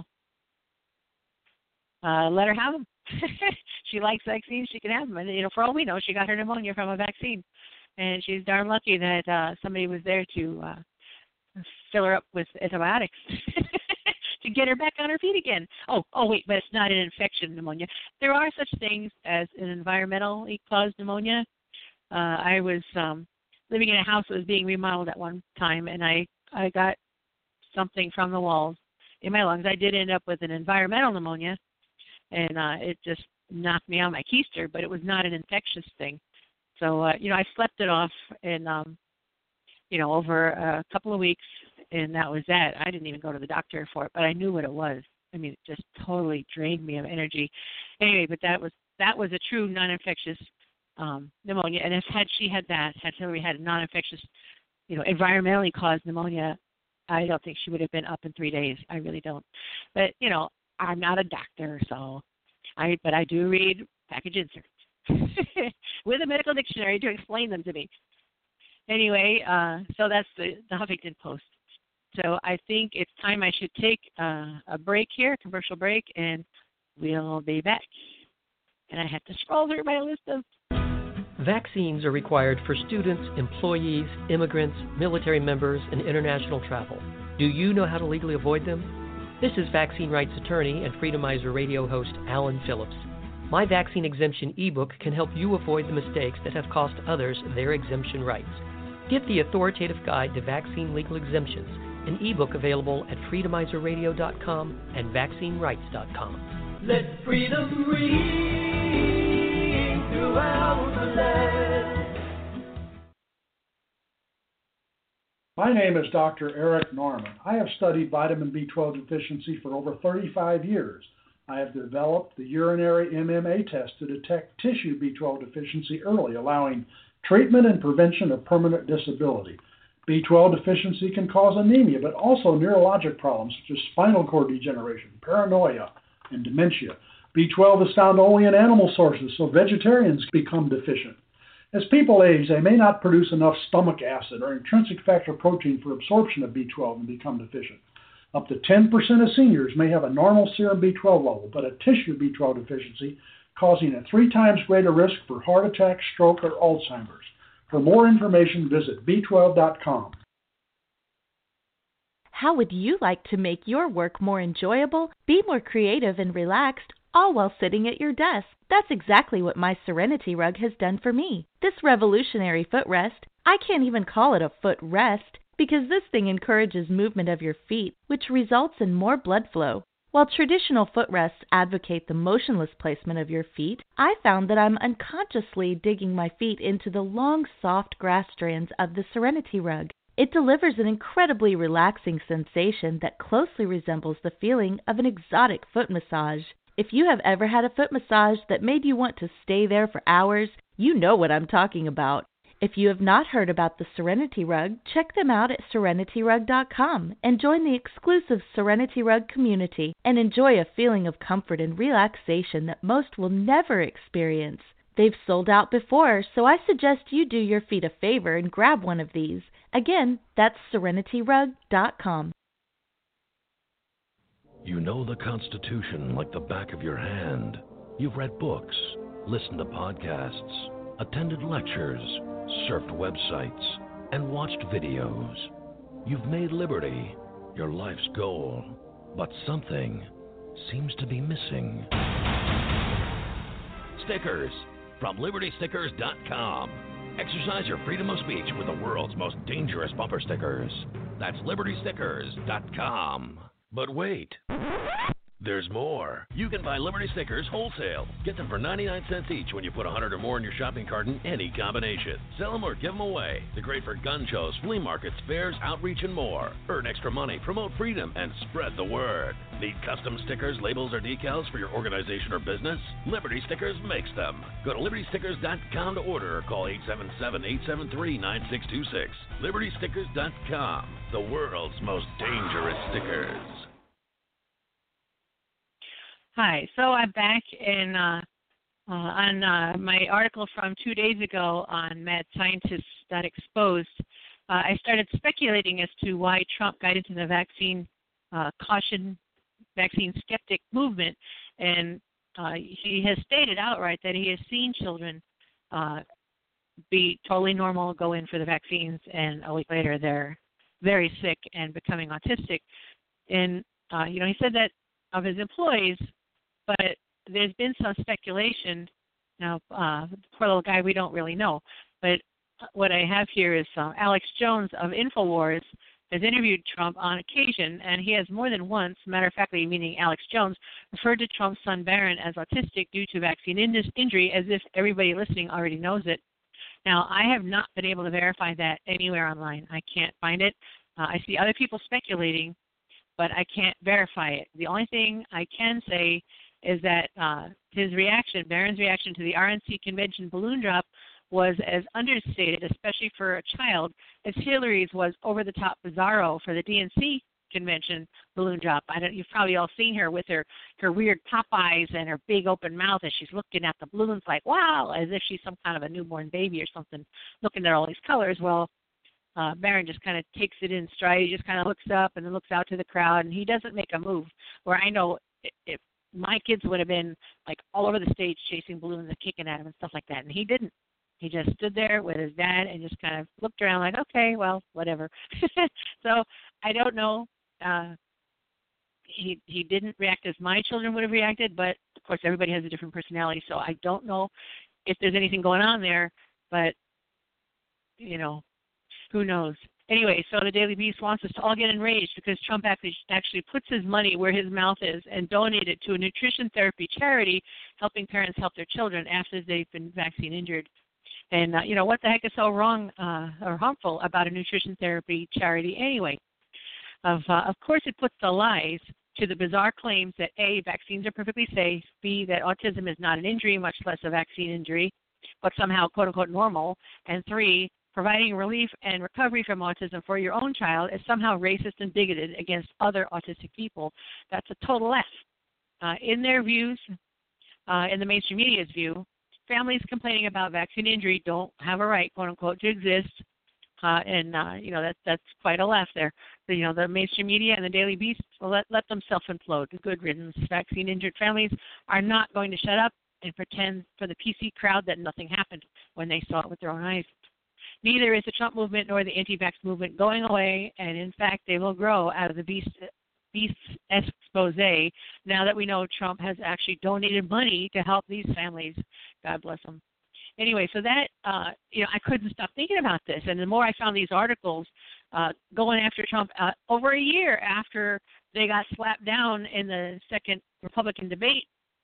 uh, let her have them. She likes vaccines, she can have them. And, you know, for all we know, she got her pneumonia from a vaccine. And she's darn lucky that uh, somebody was there to uh, fill her up with antibiotics. To get her back on her feet again. Oh, oh wait, but it's not an infection pneumonia. There are such things as an environmentally caused pneumonia. Uh, I was um, living in a house that was being remodeled at one time, and I, I got something from the walls in my lungs. I did end up with an environmental pneumonia, and uh, it just knocked me on my keister, but it was not an infectious thing. So, uh, you know, I slept it off, and, um, you know, over a couple of weeks, and that was that. I didn't even go to the doctor for it, but I knew what it was. I mean, it just totally drained me of energy. Anyway, but that was that was a true non-infectious um, pneumonia. And if had she had that, had Hillary had a non-infectious, you know, environmentally caused pneumonia, I don't think she would have been up in three days. I really don't. But you know, I'm not a doctor, so I. But I do read package inserts with a medical dictionary to explain them to me. Anyway, uh, so that's the, the Huffington Post. So I think it's time I should take uh, a break here, commercial break, and we'll be back. And I have to scroll through my list of Vaccines are required for students, employees, immigrants, military members, and international travel. Do you know how to legally avoid them? This is vaccine rights attorney and Freedomizer radio host Alan Phillips. My vaccine exemption ebook can help you avoid the mistakes that have cost others their exemption rights. Get the authoritative guide to vaccine legal exemptions, an ebook available at freedomizer radio dot com and vaccine rights dot com. Let freedom ring throughout the land. My name is Doctor Eric Norman. I have studied vitamin B twelve deficiency for over thirty-five years. I have developed the urinary M M A test to detect tissue B twelve deficiency early, allowing treatment and prevention of permanent disability. B twelve deficiency can cause anemia, but also neurologic problems such as spinal cord degeneration, paranoia, and dementia. B twelve is found only in animal sources, so vegetarians become deficient. As people age, they may not produce enough stomach acid or intrinsic factor protein for absorption of B twelve and become deficient. Up to ten percent of seniors may have a normal serum B twelve level, but a tissue B twelve deficiency, causing a three times greater risk for heart attack, stroke, or Alzheimer's. For more information, visit B twelve dot com. How would you like to make your work more enjoyable, be more creative and relaxed, all while sitting at your desk? That's exactly what my Serenity Rug has done for me. This revolutionary footrest, I can't even call it a footrest, because this thing encourages movement of your feet, which results in more blood flow. While traditional footrests advocate the motionless placement of your feet, I found that I'm unconsciously digging my feet into the long, soft grass strands of the Serenity Rug. It delivers an incredibly relaxing sensation that closely resembles the feeling of an exotic foot massage. If you have ever had a foot massage that made you want to stay there for hours, you know what I'm talking about. If you have not heard about the Serenity Rug, check them out at serenity rug dot com and join the exclusive Serenity Rug community and enjoy a feeling of comfort and relaxation that most will never experience. They've sold out before, so I suggest you do your feet a favor and grab one of these. Again, that's serenity rug dot com. You know the Constitution like the back of your hand. You've read books, listened to podcasts, attended lectures, surfed websites, and watched videos. You've made liberty your life's goal, but something seems to be missing. Stickers from liberty stickers dot com. Exercise your freedom of speech with the world's most dangerous bumper stickers. That's liberty stickers dot com. But wait, there's more. You can buy Liberty stickers wholesale. Get them for ninety-nine cents each when you put one hundred or more in your shopping cart in any combination. Sell them or give them away. They're great for gun shows, flea markets, fairs, outreach, and more. Earn extra money, promote freedom, and spread the word. Need custom stickers, labels, or decals for your organization or business? Liberty Stickers makes them. Go to liberty stickers dot com to order or call eight seven seven, eight seven three, nine six two six. liberty stickers dot com, the world's most dangerous stickers. Hi, so I'm back in uh, uh, on uh, my article from two days ago on Mad Scientists Exposed. Uh, I started speculating as to why Trump got into the vaccine uh, caution, vaccine skeptic movement, and uh, he has stated outright that he has seen children uh, be totally normal, go in for the vaccines, and a week later they're very sick and becoming autistic. And uh, you know, he said that of his employees. But there's been some speculation. Now, uh, the poor little guy, we don't really know. But what I have here is uh, Alex Jones of InfoWars has interviewed Trump on occasion, and he has more than once, matter of fact, meaning Alex Jones, referred to Trump's son Barron as autistic due to vaccine in- injury, as if everybody listening already knows it. Now, I have not been able to verify that anywhere online. I can't find it. Uh, I see other people speculating, but I can't verify it. The only thing I can say is that uh, his reaction, Barron's reaction to the R N C convention balloon drop was as understated, especially for a child, as Hillary's was over-the-top bizarro for the D N C convention balloon drop. I don't, you've probably all seen her with her, her weird pop eyes and her big open mouth as she's looking at the balloons like, wow, as if she's some kind of a newborn baby or something, looking at all these colors. Well, uh, Barron just kind of takes it in stride. He just kind of looks up and then looks out to the crowd, and he doesn't make a move. Where I know if my kids would have been like all over the stage chasing balloons and kicking at him and stuff like that, and he didn't. He just stood there with his dad and just kind of looked around like, okay, well, whatever. So I don't know. Uh, he he didn't react as my children would have reacted, but of course everybody has a different personality, so I don't know if there's anything going on there, but, you know, who knows. Anyway, so the Daily Beast wants us to all get enraged because Trump actually, actually puts his money where his mouth is and donated it to a nutrition therapy charity helping parents help their children after they've been vaccine injured. And, uh, you know, what the heck is so wrong uh, or harmful about a nutrition therapy charity anyway? Of, uh, of course, it puts the lies to the bizarre claims that, A, vaccines are perfectly safe, B, that autism is not an injury, much less a vaccine injury, but somehow, quote-unquote, normal, and three, providing relief and recovery from autism for your own child is somehow racist and bigoted against other autistic people. That's a total F. Uh, in their views, uh, in the mainstream media's view, families complaining about vaccine injury don't have a right, quote-unquote, to exist. Uh, and, uh, you know, that, that's quite a laugh there. So, you know, the mainstream media and the Daily Beast, well, let, let them self-implode. Good riddance. Vaccine-injured families are not going to shut up and pretend for the P C crowd that nothing happened when they saw it with their own eyes. Neither is the Trump movement nor the anti-vax movement going away, and, in fact, they will grow out of the Beast, Beast's expose now that we know Trump has actually donated money to help these families. God bless them. Anyway, so that, uh, you know, I couldn't stop thinking about this. And the more I found these articles uh, going after Trump uh, over a year after they got slapped down in the second Republican debate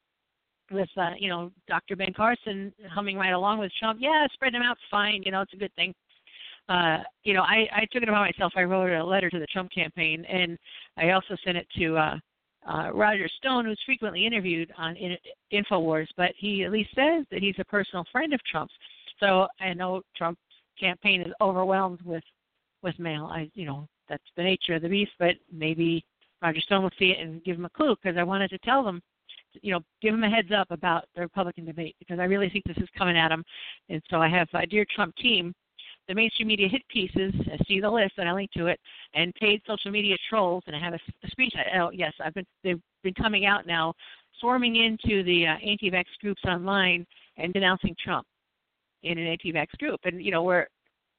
with, uh, you know, Doctor Ben Carson humming right along with Trump. Yeah, spread them out fine. You know, it's a good thing. Uh, you know, I, I took it upon myself. I wrote a letter to the Trump campaign, and I also sent it to uh, Uh, Roger Stone, who's frequently interviewed on in, InfoWars, but he at least says that he's a personal friend of Trump's. So I know Trump's campaign is overwhelmed with with mail. I, you know, that's the nature of the beast. But maybe Roger Stone will see it and give him a clue, because I wanted to tell them, you know, give them a heads up about the Republican debate, because I really think this is coming at them. And so I have, uh, dear Trump team, the mainstream media hit pieces, I see the list, and I link to it, and paid social media trolls, and I have a, a screenshot. Oh, yes, I've been they've been coming out now, swarming into the uh, anti-vax groups online and denouncing Trump in an anti-vax group. And, you know, where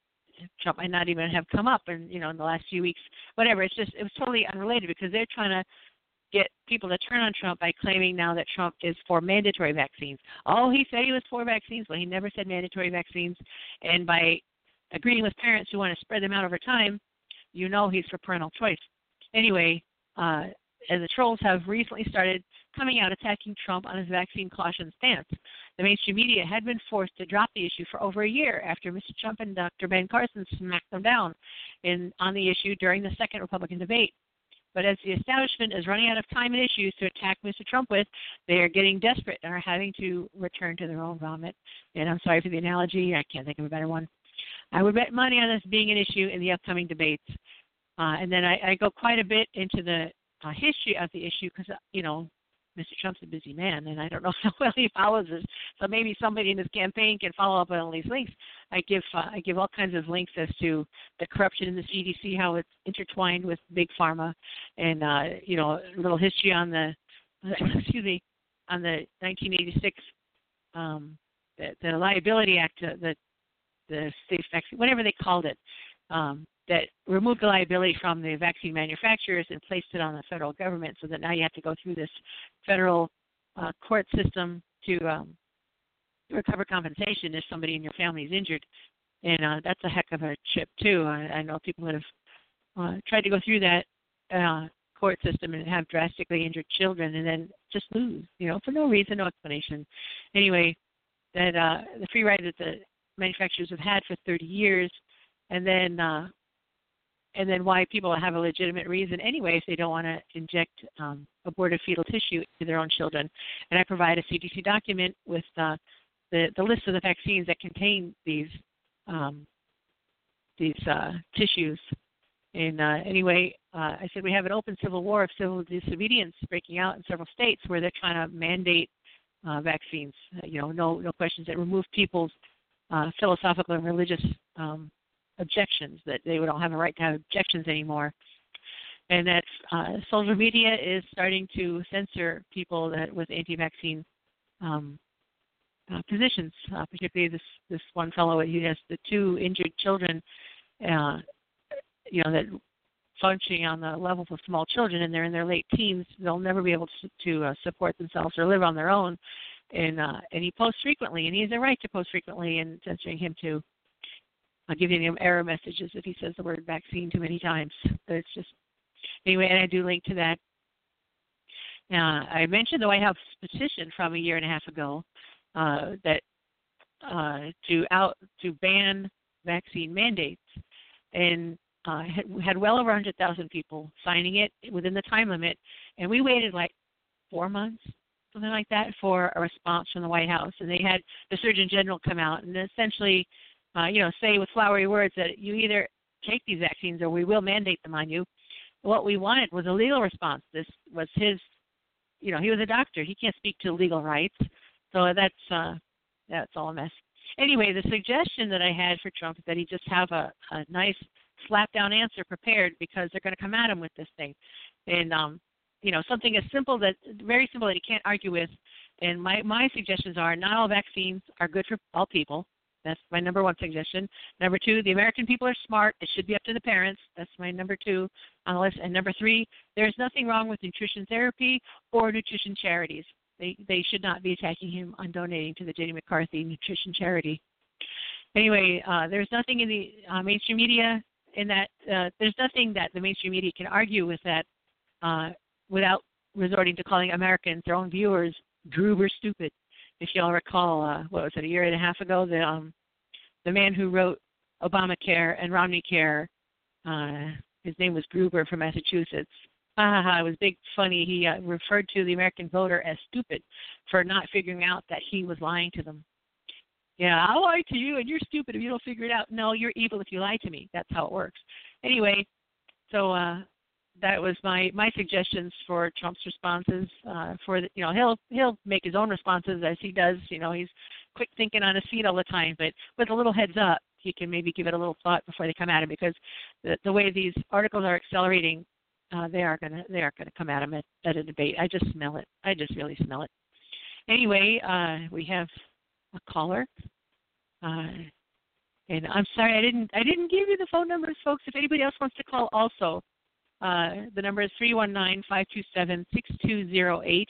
Trump might not even have come up in, you know, in the last few weeks, whatever. It's just, it was totally unrelated, because they're trying to get people to turn on Trump by claiming now that Trump is for mandatory vaccines. Oh, he said he was for vaccines, but he never said mandatory vaccines. And by agreeing with parents who want to spread them out over time, you know he's for parental choice. Anyway, uh, and the trolls have recently started coming out attacking Trump on his vaccine caution stance. The mainstream media had been forced to drop the issue for over a year after Mister Trump and Doctor Ben Carson smacked them down in, on the issue during the second Republican debate. But as the establishment is running out of time and issues to attack Mister Trump with, they are getting desperate and are having to return to their own vomit. And I'm sorry for the analogy. I can't think of a better one. I would bet money on this being an issue in the upcoming debates. Uh, and then I, I go quite a bit into the uh, history of the issue because, uh, you know, Mister Trump's a busy man, and I don't know how well he follows this. So maybe somebody in his campaign can follow up on all these links. I give uh, I give all kinds of links as to the corruption in the C D C, how it's intertwined with Big Pharma, and, uh, you know, a little history on the, excuse me, on the nineteen eighty-six, um, the, the Liability Act, uh, the the safe vaccine, whatever they called it, um, that removed the liability from the vaccine manufacturers and placed it on the federal government, so that now you have to go through this federal uh, court system to um, recover compensation if somebody in your family is injured. And uh, that's a heck of a chip, too. I, I know people that have uh, tried to go through that uh, court system and have drastically injured children and then just lose, you know, for no reason, no explanation. Anyway, that uh, the free ride that the manufacturers have had for thirty years, and then uh, and then why people have a legitimate reason anyway if they don't want to inject um, aborted fetal tissue to their own children. And I provide a C D C document with uh, the the list of the vaccines that contain these um, these uh, tissues. And uh, anyway, uh, I said we have an open civil war of civil disobedience breaking out in several states where they're trying to mandate uh, vaccines. Uh, you know, no no questions, that remove people's Uh, philosophical and religious um, objections, that they would all have a right to have objections anymore. And that uh, social media is starting to censor people that with anti-vaccine um, uh, positions, uh, particularly this this one fellow. He has the two injured children, uh, you know, that functioning on the level of small children, and they're in their late teens. They'll never be able to, to uh, support themselves or live on their own. And uh, and he posts frequently, and he has a right to post frequently, and censoring him to uh, giving him error messages if he says the word vaccine too many times. But it's just anyway, and I do link to that. Uh, I mentioned the White House petition from a year and a half ago uh, that uh, to out to ban vaccine mandates, and uh, had, had well over one hundred thousand people signing it within the time limit, and we waited like four months, something like that, for a response from the White House, and they had the Surgeon General come out and essentially, uh, you know, say with flowery words that you either take these vaccines or we will mandate them on you. What we wanted was a legal response. This was his. You know, he was a doctor. He can't speak to legal rights. So that's uh, that's all a mess. Anyway, the suggestion that I had for Trump is that he just have a, a nice slap-down answer prepared because they're going to come at him with this thing. And, um, you know, something as simple, that very simple that he can't argue with. And my, my suggestions are not all vaccines are good for all people. That's my number one suggestion. Number two, the American people are smart. It should be up to the parents. That's my number two on the list. And number three, there's nothing wrong with nutrition therapy or nutrition charities. They they should not be attacking him on donating to the Jenny McCarthy Nutrition Charity. Anyway, uh, there's nothing in the uh, mainstream media in that. Uh, there's nothing that the mainstream media can argue with that uh, without resorting to calling Americans, their own viewers, Gruber stupid. If you all recall, uh, what was it, a year and a half ago, the um, the man who wrote Obamacare and Romney Care, uh, his name was Gruber from Massachusetts. Ha ha ha! It was big funny. He uh, referred to the American voter as stupid for not figuring out that he was lying to them. Yeah, I'll lie to you, and you're stupid if you don't figure it out. No, you're evil if you lie to me. That's how it works. Anyway, so uh, that was my, my suggestions for Trump's responses. Uh, for the, you know, he'll he'll make his own responses as he does. You know, he's quick thinking on his feet all the time. But with a little heads up, he can maybe give it a little thought before they come at him, because the, the way these articles are accelerating, uh, they are gonna they are gonna come at him at, at a debate. I just smell it. I just really smell it. Anyway, uh, we have a caller. Uh, and I'm sorry I didn't I didn't give you the phone numbers, folks. If anybody else wants to call, also. Uh, the number is three one nine, five two seven, six two zero eight.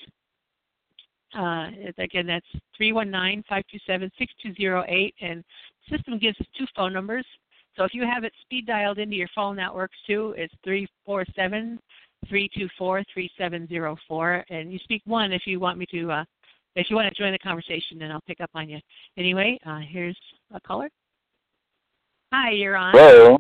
Uh, again, that's three one nine, five two seven, six two zero eight. And the system gives us two phone numbers. So if you have it speed dialed into your phone, that works too. It's three four seven, three two four, three seven zero four. And you speak one if you want me to, uh, if you want to join the conversation, and I'll pick up on you. Anyway, uh, here's a caller. Hi, you're on. Hello.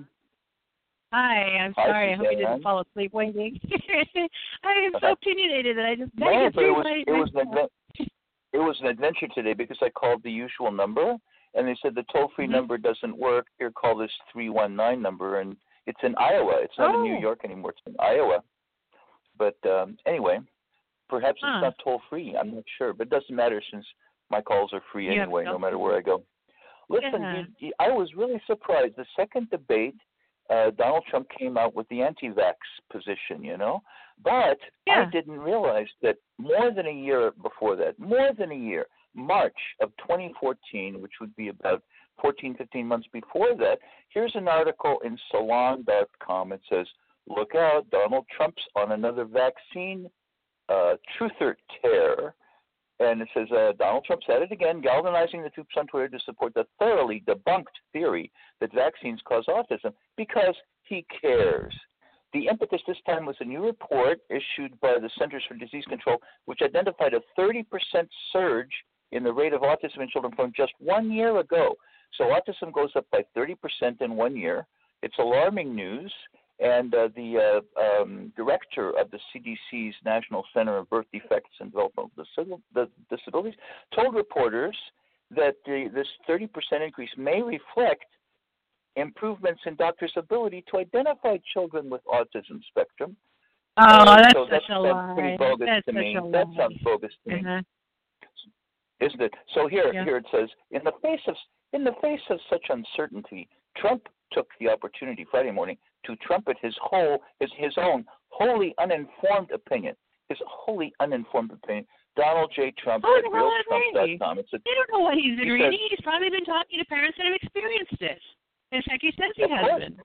Hi, I'm Hi, sorry. I hope you didn't Suzanne. fall asleep waiting. I am so opinionated that I just No, begged but it was, my, it, was an adve- it was an adventure today because I called the usual number, and they said the toll-free mm-hmm. number doesn't work. Here, call this three one nine number, and it's in Iowa. It's not oh. in New York anymore. It's in Iowa. But um, anyway, perhaps huh. it's not toll-free. I'm not sure, but it doesn't matter since my calls are free you anyway, no matter where I go. Listen, yeah. you, you, I was really surprised. The second debate, Uh, Donald Trump came out with the anti-vax position, you know. But yeah. I didn't realize that more than a year before that, more than a year, March of twenty fourteen, which would be about fourteen, fifteen months before that, here's an article in Salon dot com. It says, look out, Donald Trump's on another vaccine uh, truther tear. And it says, uh, Donald Trump's at it again, galvanizing the troops on Twitter to support the thoroughly debunked theory that vaccines cause autism because he cares. The impetus this time was a new report issued by the Centers for Disease Control, which identified a thirty percent surge in the rate of autism in children from just one year ago. So autism goes up by thirty percent in one year. It's alarming news. And uh, the uh, um, director of the C D C's National Center of Birth Defects and Developmental Disabilities told reporters that the, this thirty percent increase may reflect improvements in doctors' ability to identify children with autism spectrum. Oh, uh, that's so such that a sounds lie. pretty bogus That's to such me. a That lie. sounds bogus to me, Uh-huh. isn't it? So here, yeah. here it says, in the face of in the face of such uncertainty, Trump took the opportunity Friday morning to trumpet his whole his his own wholly uninformed opinion, his wholly uninformed opinion Donald J. Trump Oh, at the hell real is trump dot he? com. It's a, They don't know what he's been he reading. says, He's probably been talking to parents that have experienced it. In fact, he says he Of has course. been.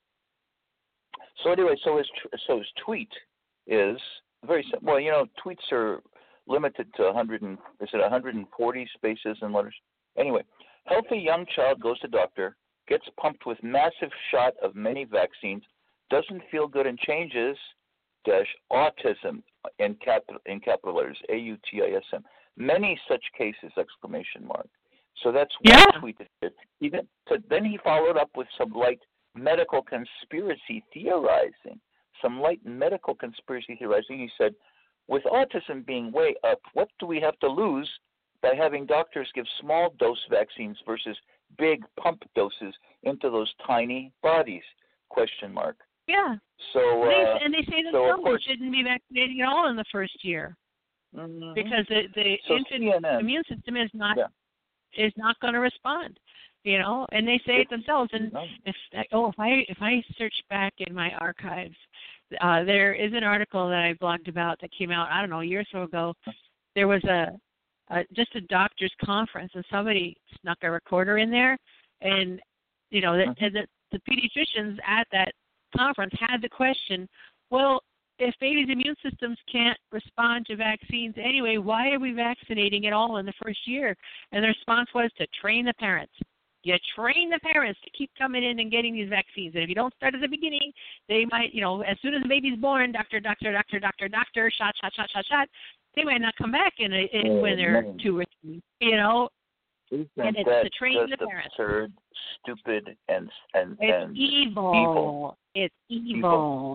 So anyway, so his tr- so his tweet is very sim- well. You know, tweets are limited to one hundred and is it one hundred forty spaces and letters? Anyway, healthy young child goes to doctor, gets pumped with massive shot of many vaccines, doesn't feel good and changes dash autism in capital in capital letters A U T I S M. Many such cases! Exclamation mark. So that's one Yeah. tweet. That he then, so then he followed up with some light medical conspiracy theorizing. Some light medical conspiracy theorizing. He said, with autism being way up, what do we have to lose by having doctors give small dose vaccines versus big pump doses into those tiny bodies? Question mark. Yeah. So And they, uh, and they say so themselves of course, they shouldn't be vaccinating at all in the first year mm-hmm. because the, the so infant C N N, immune system is not yeah. is not going to respond. You know, and they say it themselves. And No. if oh, if I if I search back in my archives, uh, there is an article that I blogged about that came out I don't know a year or so ago. There was a, a just a doctor's conference, and somebody snuck a recorder in there, and you know, the, Mm-hmm. and the, the pediatricians at that conference had the question, well, if babies' immune systems can't respond to vaccines anyway, why are we vaccinating at all in the first year? And the response was to train the parents. You train the parents to keep coming in and getting these vaccines. And if you don't start at the beginning, they might, you know, as soon as the baby's born, doctor, doctor, doctor, doctor, doctor, shot, shot, shot, shot, shot, they might not come back in, a, in Oh, when they're man. two or three, you know. Isn't And it's that to train just the parents. absurd, stupid, and and It's and evil. evil? It's evil. Evil.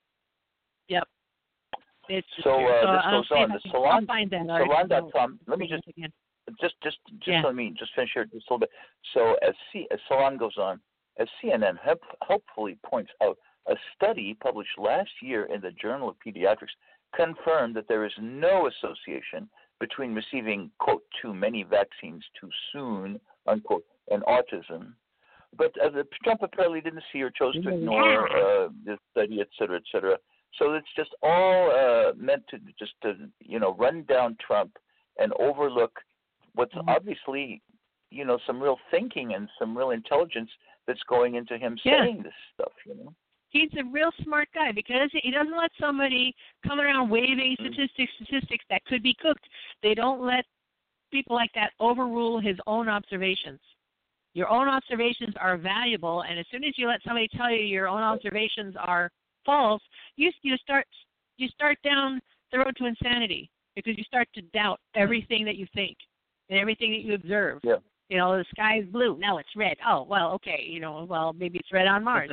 Yep. It's just So weird. uh, so this I'll goes see on. if I The can- salon, I'll find that article. salon dot com. Let me just Again. just just just Yeah. let me just finish here just a little bit. So as C, as Salon goes on, as C N N help, helpfully points out, a study published last year in the Journal of Pediatrics confirmed that there is no association between receiving quote too many vaccines too soon unquote and autism. But uh, the Trump apparently didn't see or chose to ignore uh, this study, et cetera, et cetera. So it's just all uh, meant to just to you know run down Trump and overlook what's Mm-hmm. obviously you know some real thinking and some real intelligence that's going into him Yeah. saying this stuff. You know. He's a real smart guy because he doesn't let somebody come around waving Mm-hmm. statistics, statistics that could be cooked. They don't let people like that overrule his own observations. Your own observations are valuable, and as soon as you let somebody tell you your own observations are false, you you start you start down the road to insanity because you start to doubt everything that you think and everything that you observe. Yeah. You know, the sky is blue, now it's red. Oh, well, okay. You know, well, maybe it's red on Mars.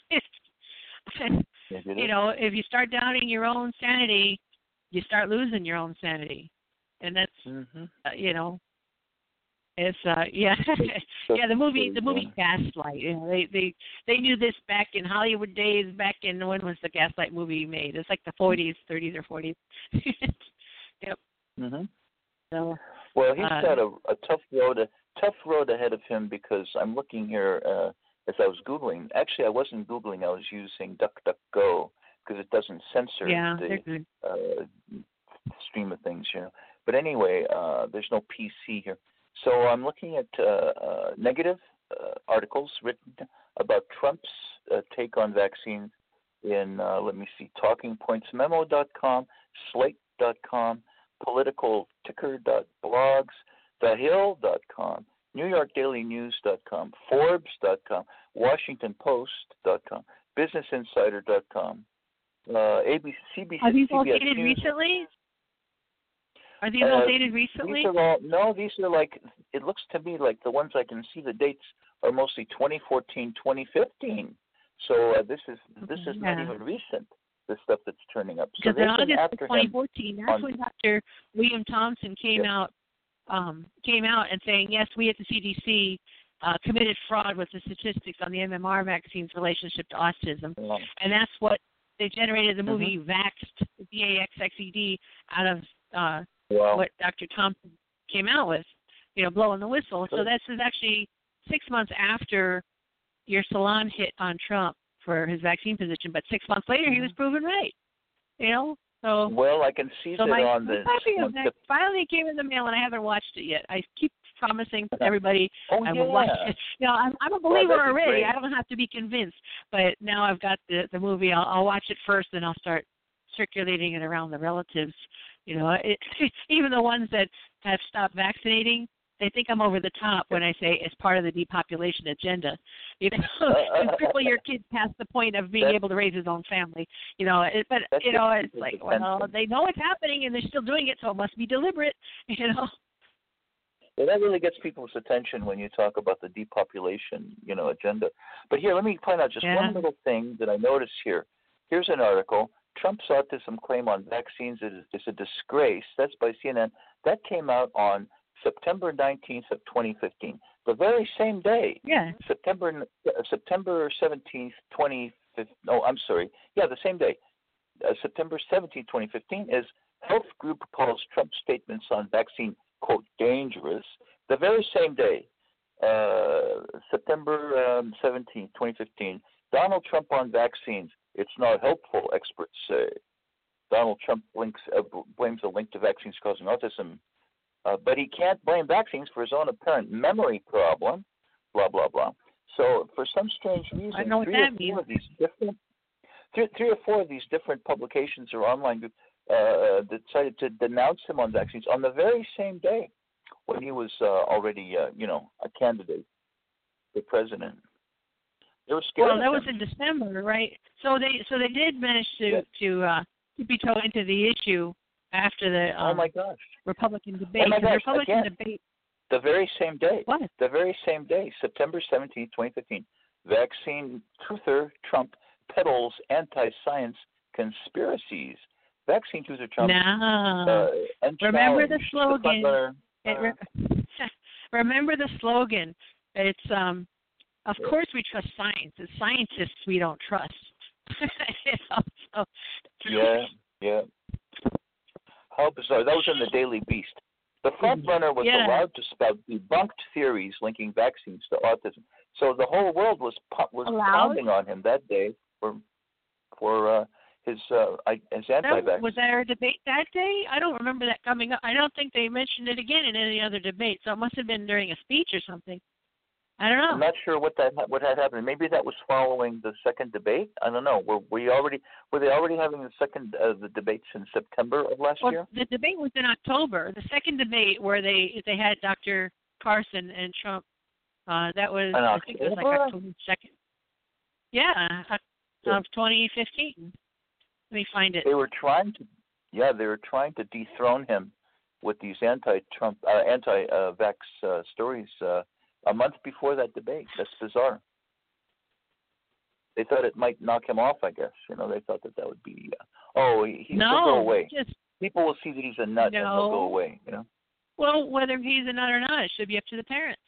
You know, if you start doubting your own sanity, you start losing your own sanity, and that's Mm-hmm. uh, you know, it's uh yeah yeah the movie the movie Gaslight. You know, they they they knew this back in Hollywood days. Back in when was the Gaslight movie made? It's like the forties, thirties, or forties. Yep. Mm-hmm. So. Well, he's uh, got a, a tough road, a tough road ahead of him because I'm looking here uh, as I was googling. Actually, I wasn't googling; I was using DuckDuckGo because it doesn't censor yeah, the they're good. uh, stream of things, you know. But anyway, uh, there's no P C here, so I'm looking at uh, uh, negative uh, articles written about Trump's uh, take on vaccines in uh, let me see, talking points memo dot com, slate dot com, political ticker dot blogs, the hill dot com, new york daily news dot com, forbes dot com, washington post dot com, business insider dot com, uh, A B C, C B C, Are these all C B S dated News. recently? Are these Uh, all dated recently? These are all, no, these are like, it looks to me like the ones I can see the dates are mostly twenty fourteen, twenty fifteen. So uh, this is this is yeah. not even recent, the stuff that's turning up. So Because in they've been August after of twenty him fourteen, that's on- when Doctor William Thompson came Yeah. out um, came out and saying, yes, we at the C D C uh, committed fraud with the statistics on the M M R vaccine's relationship to autism. Yeah. And that's what they generated the Mm-hmm. movie Vaxxed, V A X X E D, out of uh, Wow. what Doctor Thompson came out with, you know, blowing the whistle. So Good. this is actually six months after your Salon hit on Trump for his vaccine position, but six months later he was proven right. You know, So well, I can see so that my, on my the. copy of on that the finally came in the mail, and I haven't watched it yet. I keep promising everybody oh, I yeah. will watch it. You know, I'm, I'm a Well, believer that'd be already. great. I don't have to be convinced. But now I've got the the movie. I'll, I'll watch it first, and I'll start circulating it around the relatives. You know, it, even the ones that have stopped vaccinating, they think I'm over the top when I say it's part of the depopulation agenda. You know, you cripple your kid past the point of being That's, able to raise his own family. You know, it, but that's you know, it's people's like, attention. well, they know it's happening and they're still doing it, so it must be deliberate. You know. Well, that really gets people's attention when you talk about the depopulation, you know, agenda. But here, let me point out just Yeah. one little thing that I noticed here. Here's an article. Trump's autism claim on vaccines is, is a disgrace. That's by C N N. That came out on September nineteenth of twenty fifteen. The very same day. Yeah. September uh, September seventeenth, twenty fifteen. Oh, I'm sorry. Yeah, the same day. Uh, September seventeenth, twenty fifteen is Health Group calls Trump statements on vaccine, quote, dangerous. The very same day, uh, September um, seventeenth, twenty fifteen, Donald Trump on vaccines. It's not helpful, experts say. Donald Trump links, uh, blames a link to vaccines causing autism. Uh, but he can't blame vaccines for his own apparent memory problem, blah, blah, blah. So for some strange reason, I know what three, that or means. four of these different, three, three or four of these different publications or online groups uh, decided to denounce him on vaccines on the very same day when he was uh, already, uh, you know, a candidate for president. They were scared Well, of that was him. in December, right? So they so they did manage to Yeah. to uh, tiptoe into the issue after the um, oh my gosh! Republican debate. Oh my 'Cause the gosh! Republican Again, debate. the very same day. What? The very same day, September seventeenth, twenty fifteen. Vaccine truther Trump peddles anti-science conspiracies. Vaccine truther Trump. No. Uh, Remember the the slogan. front-runner, It re- remember the slogan. It's um. Of course we trust science. As scientists, we don't trust. You know, so, Yeah, yeah. How bizarre. That was in the Daily Beast. The front runner was Yeah. allowed to spout debunked theories linking vaccines to autism. So the whole world was pu- was Allowed? pounding on him that day for for uh, his uh, I- his That, anti-vax. was there a debate that day? I don't remember that coming up. I don't think they mentioned it again in any other debate. So it must have been during a speech or something. I don't know. I'm not sure what that what had happened. Maybe that was following the second debate. I don't know. Were we already were they already having the second uh, the debates in September of last Well, year? the debate was in October. The second debate where they they had Doctor Carson and Trump. Uh, that was In I think it was like October? October second. Yeah, of twenty fifteen. Let me find it. They were trying to, yeah, they were trying to dethrone him with these anti-Trump, uh, anti-vax uh, stories uh, a month before that debate. That's bizarre. They thought it might knock him off. I guess you know they thought that that would be. Uh, oh, he, he no, will go away. Just, People will see that he's a nut no. and he'll go away. You know. Well, whether he's a nut or not, it should be up to the parents.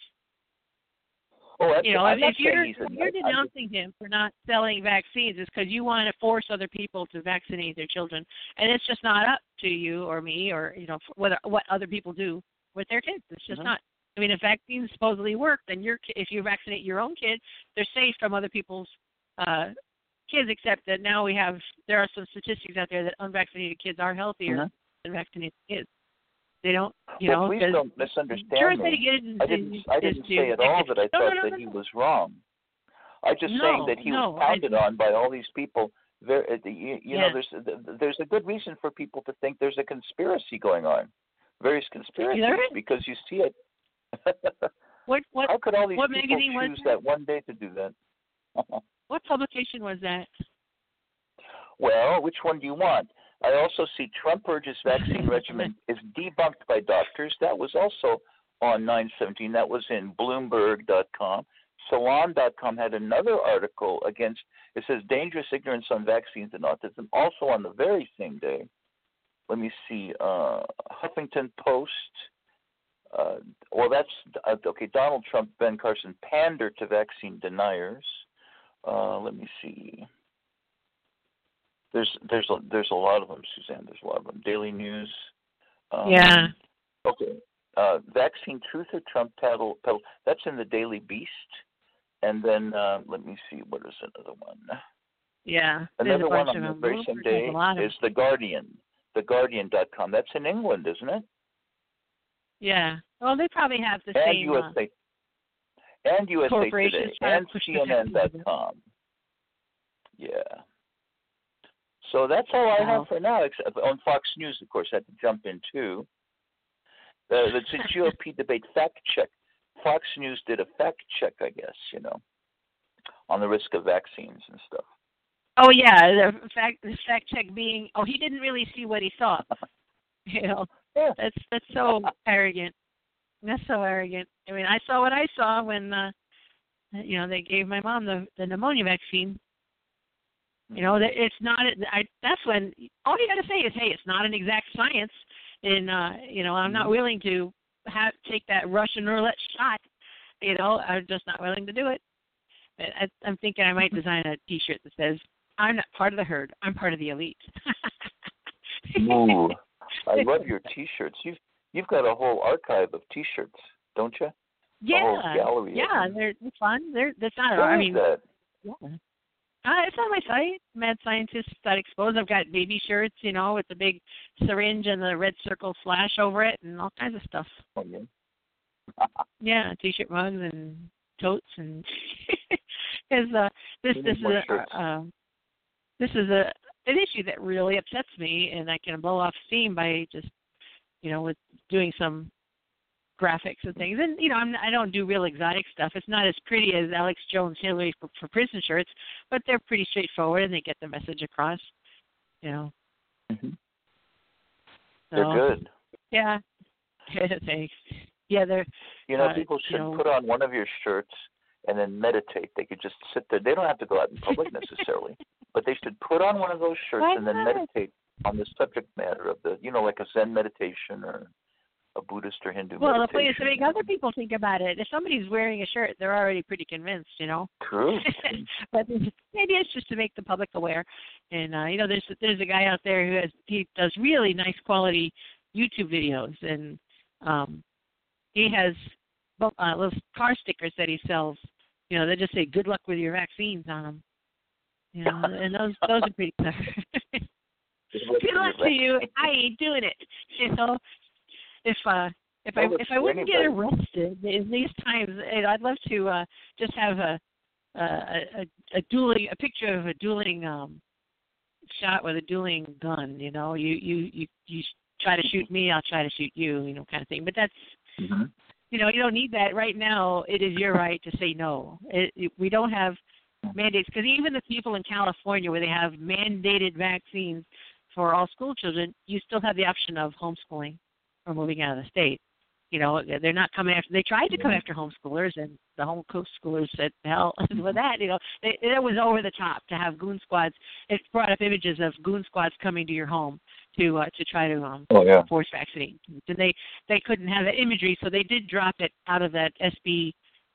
Oh, that's, You know, I'm if, not if you're saying he's a if you're nut. I'm just- denouncing him for not selling vaccines, it's because you want to force other people to vaccinate their children, and it's just not up to you or me or you know whether what other people do with their kids. It's just Mhm. not. I mean, if vaccines supposedly work, then your ki- if you vaccinate your own kids, they're safe from other people's uh, kids. Except that now we have there are some statistics out there that unvaccinated kids are healthier Mhm. than vaccinated kids. They don't, you well, know. please 'cause don't misunderstand First me. way to get it I is, didn't. I is didn't to say at make all it- that I no, thought no, no, that he no. was wrong. I'm just No, saying that he no, was I- pounded on by all these people. There, uh, you, you Yeah. know, there's there's a good reason for people to think there's a conspiracy going on, various conspiracies, There is. because you see it. What what How could all these what people magazine was choose that? that one day to do that? What publication was that? Well, which one do you want? I also see Trump urges vaccine regimen is debunked by doctors. That was also on nine seventeen. That was in Bloomberg dot com. Salon dot com had another article against, it says dangerous ignorance on vaccines and autism, also on the very same day. Let me see, uh, Huffington Post. Uh, well, that's, uh, okay, Donald Trump, Ben Carson, pander to vaccine deniers. Uh, let me see. There's there's a, there's a lot of them, Suzanne. There's a lot of them. Daily News. Um, Yeah. Okay. Uh, vaccine truth or Trump paddle, paddle. That's in the Daily Beast. And then uh, let me see. What is another one? Yeah. There's Another a bunch one of on them. the very same day is The Guardian. The Guardian dot com. That's in England, isn't it? Yeah. Well, they probably have the and same U S A, uh, and U S A corporations Today and push C the N N dot com. Yeah. So that's all I have for now. Except on Fox News, of course, I had to jump in too. Uh, the G O P debate fact check. Fox News did a fact check, I guess, you know, on the risk of vaccines and stuff. Oh yeah, the fact the fact check being, oh, he didn't really see what he saw. You know, yeah. that's that's so arrogant. That's so arrogant. I mean, I saw what I saw when, uh, you know, they gave my mom the the pneumonia vaccine. You know, that it's not. I that's when all you got to say is, hey, it's not an exact science, and uh, you know, I'm not willing to have take that Russian roulette shot. You know, I'm just not willing to do it. I, I'm thinking I might design a T-shirt that says, "I'm not part of the herd. I'm part of the elite." Ooh, I love your T-shirts. You've you've got a whole archive of T-shirts, don't you? Yeah, a whole gallery. Yeah, they're, they're fun. They're that's not. What I is mean, that? yeah. Uh, it's on my site, Mad Scientists dot exposed. I've got baby shirts, you know, with the big syringe and the red circle slash over it, and all kinds of stuff. Oh, yeah. Yeah, T-shirt mugs and totes, and because uh, this this is a, uh, this is a an issue that really upsets me, and I can blow off steam by just, you know, with doing some graphics and things. And you know, I'm, I don't do real exotic stuff. It's not as pretty as Alex Jones Hillary for, for prison shirts, but they're pretty straightforward and they get the message across. You know. Mm-hmm. So, they're good. Yeah. Thanks. Yeah, they're. You know, uh, people should you know, put on one of your shirts and then meditate. They could just sit there. They don't have to go out in public necessarily, but they should put on one of those shirts Why and then not? meditate on the subject matter of the, you know, like a Zen meditation or a Buddhist or Hindu well, meditation. the point is to make other people think about it. If somebody's wearing a shirt, they're already pretty convinced, you know. True. But maybe it's just to make the public aware. And uh, you know, there's there's a guy out there who has he does really nice quality YouTube videos, and um, he has uh, little car stickers that he sells. You know, they just say "Good luck with your vaccines" on them. You know, and those those are pretty clever. Good luck to you. I ain't doing it. You know. If uh if I if I wouldn't get arrested in these times, I'd love to uh, just have a a, a a dueling a picture of a dueling um shot with a dueling gun. You know, you you you you try to shoot me, I'll try to shoot you. You know, kind of thing. But that's mm-hmm. you know, you don't need that right now. It is your right to say no. It, it, we don't have mandates because even the people in California where they have mandated vaccines for all school children, you still have the option of homeschooling. Or moving out of the state. You know, they're not coming after, they tried to come after homeschoolers, and the homeschoolers said, hell with that. You know, they, it was over the top to have goon squads. It brought up images of goon squads coming to your home to uh, to try to um, oh, yeah. force vaccinate. And they, they couldn't have that imagery, so they did drop it out of that S B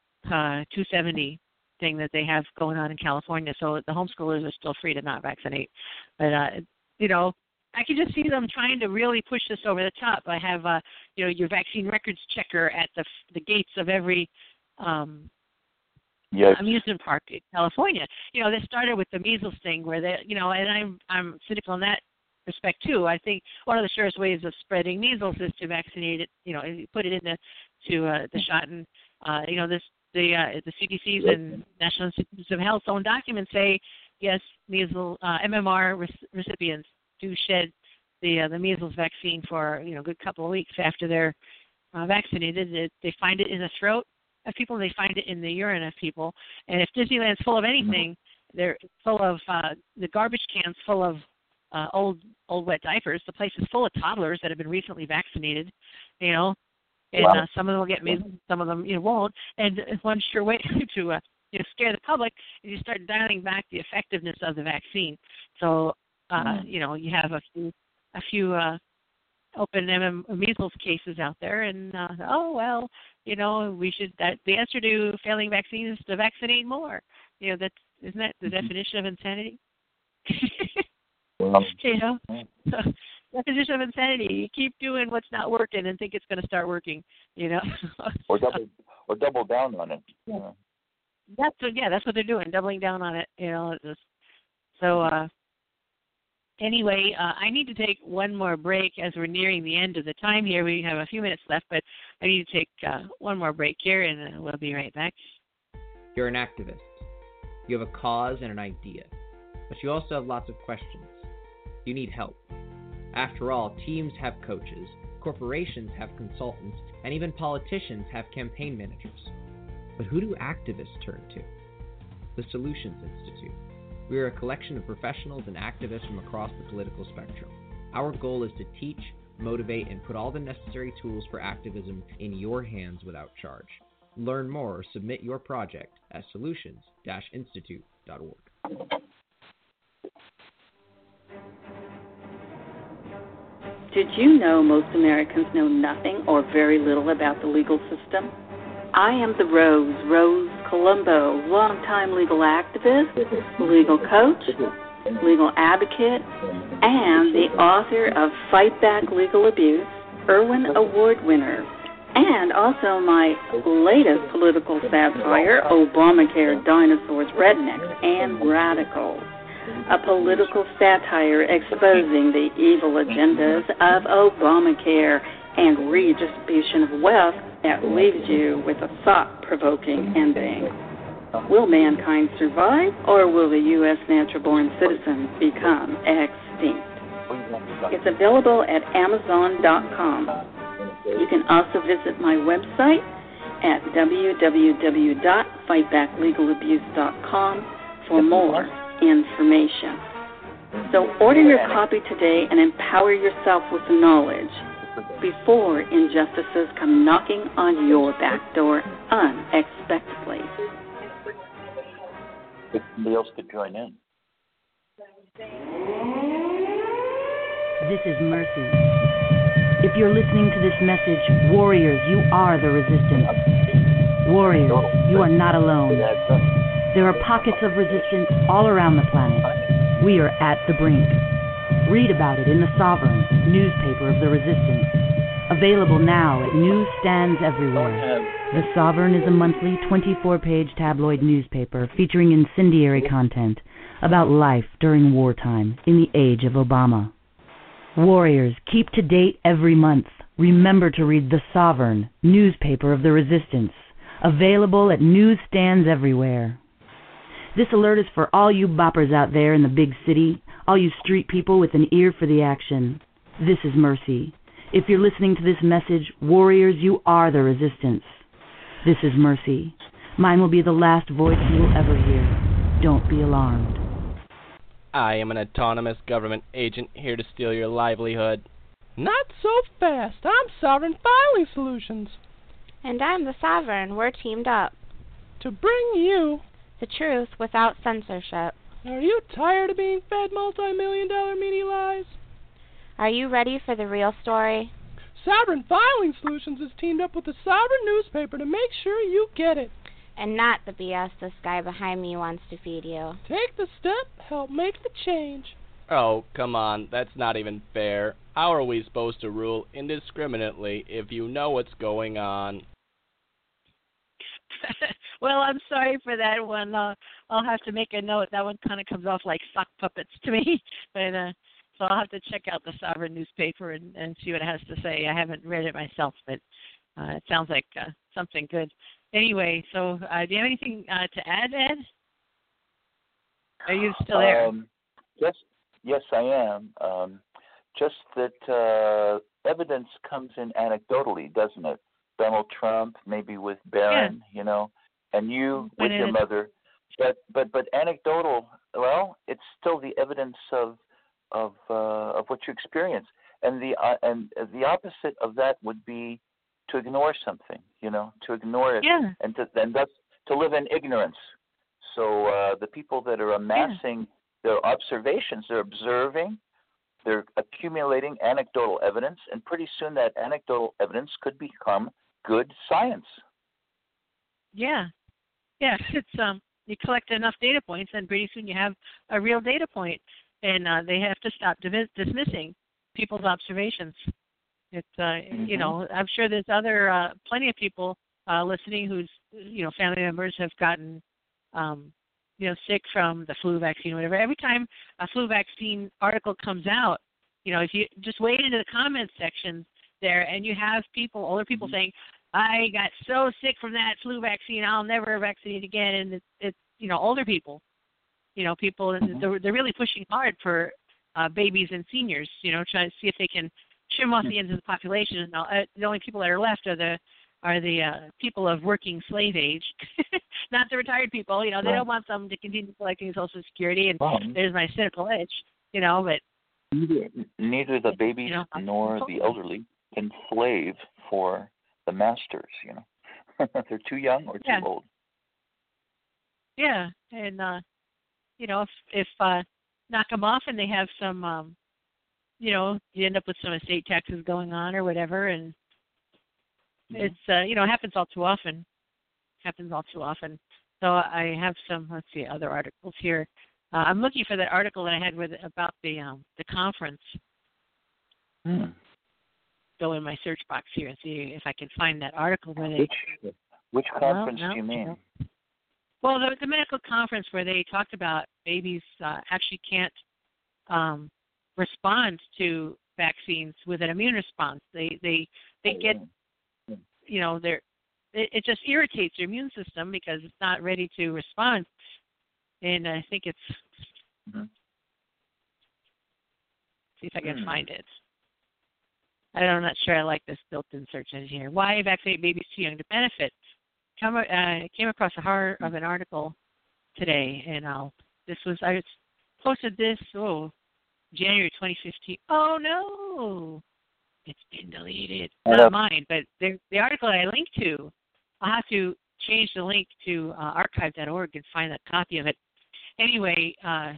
uh, two seventy thing that they have going on in California. So the homeschoolers are still free to not vaccinate. But, uh, you know, I can just see them trying to really push this over the top. I have, uh, you know, your vaccine records checker at the the gates of every um, yes. amusement park in California. You know, they started with the measles thing, where they, you know, and I'm I'm cynical in that respect too. I think one of the surest ways of spreading measles is to vaccinate it. You know, put it in the to uh, the shot, and uh, you know, this the uh, the C D C's and National Institutes of Health's own documents say yes, measles uh, M M R re- recipients do shed the uh, the measles vaccine for you know a good couple of weeks after they're uh, vaccinated. It, they find it in the throat of people. They find it in the urine of people. And if Disneyland's full of anything, they're full of uh, the garbage cans full of uh, old old wet diapers. The place is full of toddlers that have been recently vaccinated. You know, and wow. uh, some of them will get measles, some of them you know won't. And one sure way to uh, you know scare the public is you start dialing back the effectiveness of the vaccine. So. Uh, you know, you have a few, a few uh, open M M measles cases out there, and uh, oh well, you know, we should. That the answer to failing vaccines is to vaccinate more. You know, that's isn't that the mm-hmm. definition of insanity? well, you know, so, definition of insanity. You keep doing what's not working and think it's going to start working. You know, or double or double down on it. Yeah. That's what, yeah, that's what they're doing, doubling down on it. You know, it's just, So uh, anyway, uh, I need to take one more break as we're nearing the end of the time here. We have a few minutes left, but I need to take uh, one more break here, and uh, we'll be right back. You're an activist. You have a cause and an idea, but you also have lots of questions. You need help. After all, teams have coaches, corporations have consultants, and even politicians have campaign managers. But who do activists turn to? The Solutions Institute. We are a collection of professionals and activists from across the political spectrum. Our goal is to teach, motivate, and put all the necessary tools for activism in your hands without charge. Learn more or submit your project at solutions dash institute dot org. Did you know most Americans know nothing or very little about the legal system? I am the Rose, Rose Colombo, longtime legal activist, legal coach, legal advocate, and the author of Fight Back Legal Abuse, Irwin Award winner, and also my latest political satire, Obamacare, Dinosaurs, Rednecks, and Radicals. A political satire exposing the evil agendas of Obamacare and redistribution of wealth that leaves you with a thought-provoking ending. Will mankind survive, or will the U S natural-born citizen become extinct? It's available at amazon dot com. You can also visit my website at w w w dot fight back legal abuse dot com for more information. So order your copy today and empower yourself with knowledge before injustices come knocking on your back door unexpectedly. If somebody else could join in. This is Mercy. If you're listening to this message, warriors, you are the resistance. Warriors, you are not alone. There are pockets of resistance all around the planet. We are at the brink. Read about it in The Sovereign, newspaper of the resistance. Available now at newsstands everywhere. The Sovereign is a monthly twenty-four page tabloid newspaper featuring incendiary content about life during wartime in the age of Obama. Warriors, keep to date every month. Remember to read The Sovereign, newspaper of the resistance. Available at newsstands everywhere. This alert is for all you boppers out there in the big city, all you street people with an ear for the action. This is Mercy. If you're listening to this message, warriors, you are the resistance. This is Mercy. Mine will be the last voice you will ever hear. Don't be alarmed. I am an autonomous government agent here to steal your livelihood. Not so fast. I'm Sovereign Filing Solutions. And I'm the Sovereign. We're teamed up to bring you the truth without censorship. Are you tired of being fed multi-million dollar media lies? Are you ready for the real story? Sovereign Filing Solutions has teamed up with the Sovereign newspaper to make sure you get it. And not the B S this guy behind me wants to feed you. Take the step, help make the change. Oh, come on, that's not even fair. How are we supposed to rule indiscriminately if you know what's going on? Well, I'm sorry for that one. Uh, I'll have to make a note. That one kind of comes off like sock puppets to me. but uh, So I'll have to check out the Sovereign newspaper and, and see what it has to say. I haven't read it myself, but uh, it sounds like uh, something good. Anyway, so uh, do you have anything uh, to add, Ed? Are you still there? Um, yes, yes, I am. Um, just that uh, evidence comes in anecdotally, doesn't it? Donald Trump, maybe with Barron, yeah. you know, and you with your mother. But but but anecdotal. Well, it's still the evidence of of uh, of what you experience, and the uh, and the opposite of that would be to ignore something, you know, to ignore it, yeah. and to and that's to live in ignorance. So uh, the people that are amassing yeah. their observations, they're observing, they're accumulating anecdotal evidence, and pretty soon that anecdotal evidence could become good science. Yeah, yeah. It's um, you collect enough data points, and pretty soon you have a real data point, and uh, they have to stop dis- dismissing people's observations. It's uh, mm-hmm. you know, I'm sure there's other uh, plenty of people uh, listening whose you know family members have gotten um, you know, sick from the flu vaccine or whatever. Every time a flu vaccine article comes out, you know, if you just wade into the comments section there and you have people, older people saying, I got so sick from that flu vaccine, I'll never vaccinate again. And it's, it's you know, older people, you know, people, mm-hmm. they're, they're really pushing hard for uh, babies and seniors, you know, trying to see if they can trim off the ends of the population. And uh, the only people that are left are the are the uh, people of working slave age, not the retired people. You know, they don't want them to continue collecting Social Security. And well, there's my cynical edge, you know, but neither, neither the babies you know, nor the elderly can slave for the masters, you know. They're too young or too yeah. old. Yeah, and, uh, you know, if, if uh, knock them off and they have some, um, you know, you end up with some estate taxes going on or whatever, and mm-hmm. it's, uh, you know, it happens all too often. happens all too often. So I have some, let's see, other articles here. Uh, I'm looking for that article that I had with about the um, the conference. Hmm. Go in my search box here and see if I can find that article. Where they, which, which conference no, no, do you mean? No. Well, the, the medical conference where they talked about babies uh, actually can't um, respond to vaccines with an immune response. They they they get, you know, they're it, it just irritates their immune system because it's not ready to respond. And I think it's mm-hmm. see if I can mm. find it. I'm not sure I like this built-in search engine here. Why vaccinate babies too young to benefit? Come, uh, I came across a heart of an article today, and I'll, this was I posted this oh January twenty fifteen. Oh no, it's been deleted. Not mine, but the the article I linked to. I'll have to change the link to uh, archive dot org and find that copy of it. Anyway, uh,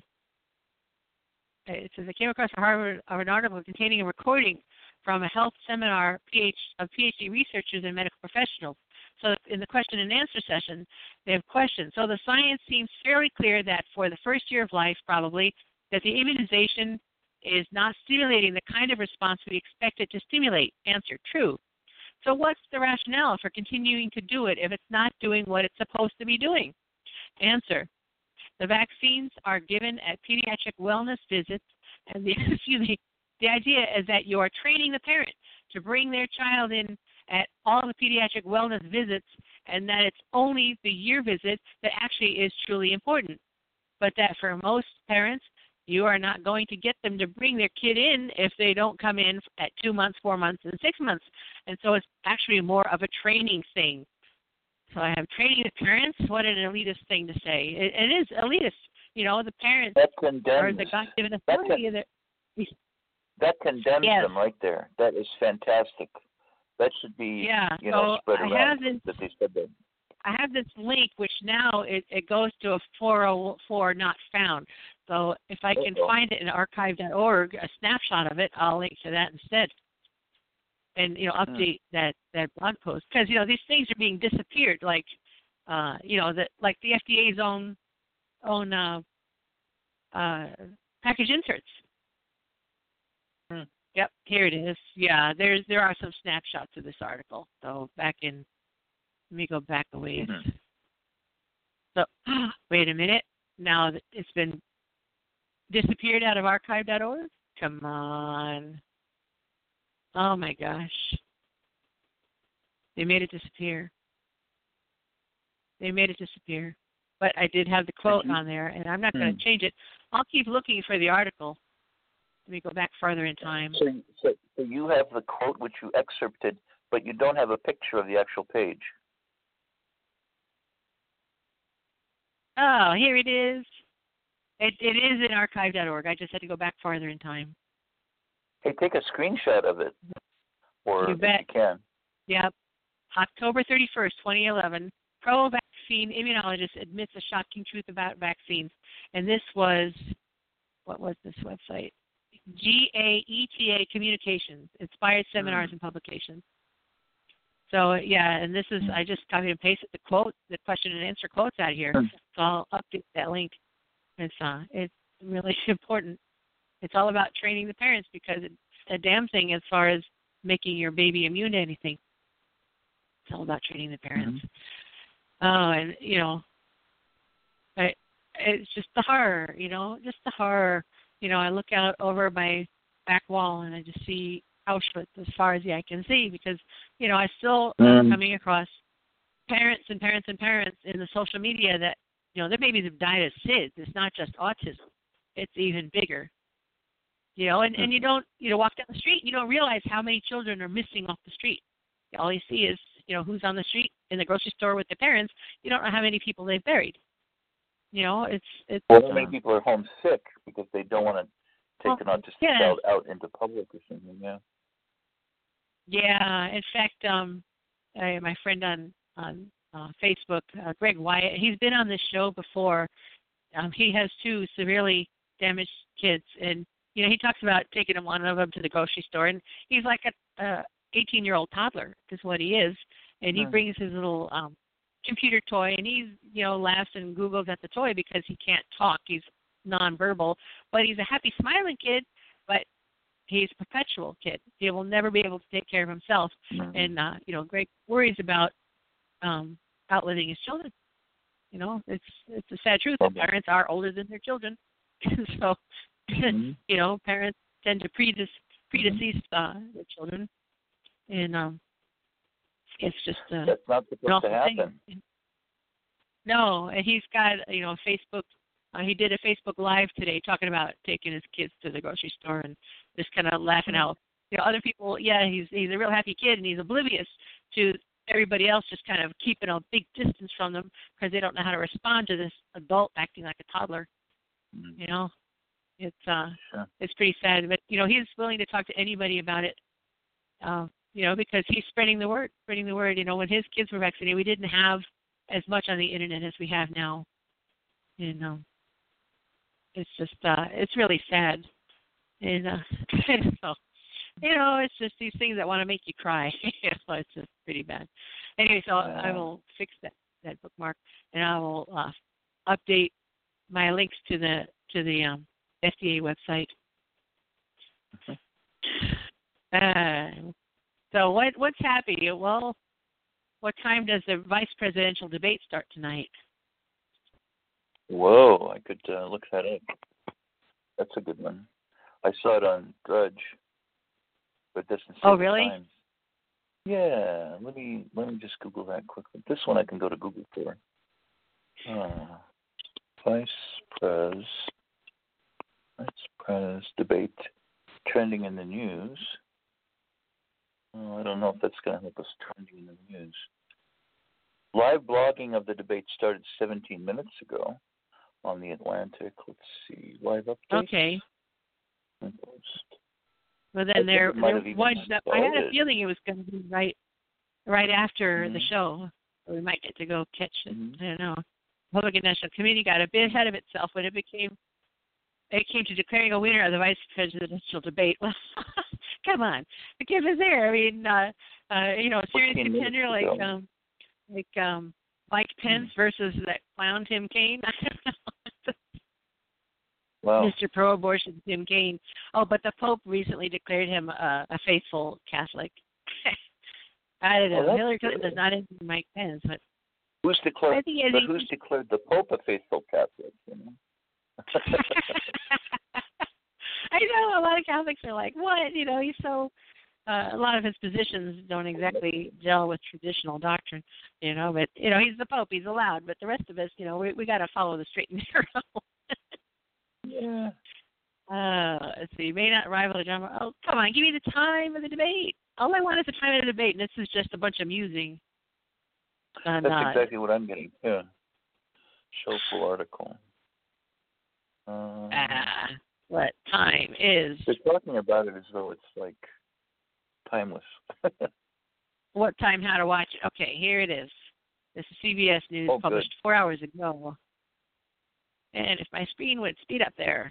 it says I came across a Harvard of an article containing a recording from a health seminar PhD, of PhD researchers and medical professionals. So in the question and answer session, they have questions. So the science seems fairly clear that for the first year of life, probably, that the immunization is not stimulating the kind of response we expect it to stimulate. Answer, true. So what's the rationale for continuing to do it if it's not doing what it's supposed to be doing? Answer, the vaccines are given at pediatric wellness visits, and the, excuse me, the idea is that you are training the parent to bring their child in at all the pediatric wellness visits, and that it's only the year visit that actually is truly important. But that for most parents, you are not going to get them to bring their kid in if they don't come in at two months, four months, and six months. And so it's actually more of a training thing. So I have training the parents. What an elitist thing to say. It, it is elitist. You know, the parents that condemns, are the God-given authority. That, con- that condemns yes. them right there. That is fantastic. That should be, yeah, you know, so spread I around have this, that they said that. I have this link, which now it, it goes to a four oh four not found. So if I can Uh-oh. find it in archive dot org, a snapshot of it, I'll link to that instead. And, you know, update hmm. that, that blog post. Because, you know, these things are being disappeared, like, uh, you know, that like the F D A's own, own uh, uh, package inserts. Hmm. Yep, here it is. Yeah, there's there are some snapshots of this article. So back in, let me go back a ways. Mm-hmm. So, wait a minute. Now that it's been disappeared out of archive dot org? Come on. Oh my gosh. They made it disappear. They made it disappear. But I did have the quote mm-hmm. on there, and I'm not mm-hmm. going to change it. I'll keep looking for the article. Let me go back farther in time. So, so, so you have the quote which you excerpted, but you don't have a picture of the actual page. Oh, here it is. It, it is in archive dot org. I just had to go back farther in time. Hey, take a screenshot of it, or you bet. If you can. Yep. October thirty-first, twenty eleven, pro-vaccine immunologist admits a shocking truth about vaccines. And this was, what was this website? G A E T A Communications, Inspired Seminars mm. and Publications. So, yeah, and this is, I just copied and pasted the quote, the question and answer quotes out here. Mm. So I'll update that link. It's, uh, it's really important. It's all about training the parents because it's a damn thing as far as making your baby immune to anything. It's all about training the parents. Mm-hmm. Oh, and, you know, I it's just the horror, you know, just the horror. You know, I look out over my back wall and I just see Auschwitz as far as the eye can see because, you know, I still mm. am coming across parents and parents and parents in the social media that, you know, their babies have died of S I D S. It's not just autism. It's even bigger. You know, and, and you don't, you know, walk down the street, you don't realize how many children are missing off the street. All you see is, you know, who's on the street in the grocery store with their parents. You don't know how many people they've buried. You know, it's it's. Well, how many uh, people are homesick because they don't want to take well, an autistic yeah. child out into public or something? Yeah. Yeah. In fact, um, I, my friend on on uh, Facebook, uh, Greg Wyatt, he's been on this show before. Um, he has two severely damaged kids, and you know, he talks about taking one of them to the grocery store, and he's like a, a eighteen-year-old toddler, is what he is, and he Hmm. brings his little um, computer toy, and he's, you know, laughs and Googles at the toy because he can't talk. He's nonverbal, but he's a happy, smiling kid, but he's a perpetual kid. He will never be able to take care of himself, Mm-hmm. and, uh, you know, Greg worries about um, outliving his children. You know, it's it's a sad truth that Okay. parents are older than their children. so, Mm-hmm. you know, parents tend to predece- predecease uh, their children. And um, it's just uh, That's not an supposed awful to happen. thing. No, and he's got, you know, Facebook. Uh, he did a Facebook Live today talking about taking his kids to the grocery store and just kind of laughing out. You know, other people, yeah, he's he's a real happy kid and he's oblivious to everybody else just kind of keeping a big distance from them because they don't know how to respond to this adult acting like a toddler. Mm-hmm. You know, it's uh, Sure. it's pretty sad. But you know, he's willing to talk to anybody about it. Uh, you know, because he's spreading the word, spreading the word. You know, when his kids were vaccinated, we didn't have as much on the internet as we have now. You know, it's just uh, it's really sad. And uh, so, you know, it's just these things that want to make you cry. You know, it's just pretty bad. Anyway, so Yeah. I will fix that that bookmark, and I will uh, update my links to the to the um, F D A website. Uh, so what what's happy? Well, what time does the vice presidential debate start tonight? Whoa, I could uh, look that up. That's a good one. I saw it on Drudge, but it doesn't say Oh, the really? time. Yeah, let me let me just Google that quickly. This one I can go to Google for. Uh, Vice Pres, Vice Pres debate trending in the news. Oh, I don't know if that's going to help us trending in the news. Live blogging of the debate started seventeen minutes ago on the Atlantic. Let's see, live update. Okay. Post. Well, I then think there, it might there have even was. I had a started. feeling it was going to be right, right after Mhm. the show. We might get to go catch it. Mhm. I don't know. Republican National Committee got a bit ahead of itself when it became. It came to declaring a winner of the vice presidential debate. Well, come on, the kid was there. I mean, uh, uh, you know, a serious fourteen minutes contender like ago. um, like um, Mike Pence versus that clown Tim Kaine. I don't know. Wow. Mister Pro-abortion Tim Kaine. Oh, but the Pope recently declared him a, a faithful Catholic. I don't know. Oh, that's Hillary Clinton good. does not envy Mike Pence, but Who's declared? I think- I But think- who's declared the Pope a faithful Catholic? You know. I know a lot of Catholics are like, what? You know, he's so. Uh, a lot of his positions don't exactly gel with traditional doctrine, you know. But you know, he's the Pope; he's allowed. But the rest of us, you know, we we got to follow the straight and narrow. Yeah. Uh, let's see. May not rival the drama. Oh, come on, give me the time of the debate. All I want is the time of the debate, and this is just a bunch of musing. Uh, That's not. exactly what I'm getting. Yeah. Show full article. Um, Ah, what time is? They're talking about it as though it's like timeless. What time? How to watch it? Okay, here it is. This is C B S News, Oh, published good. four hours ago. And if my screen would speed up there,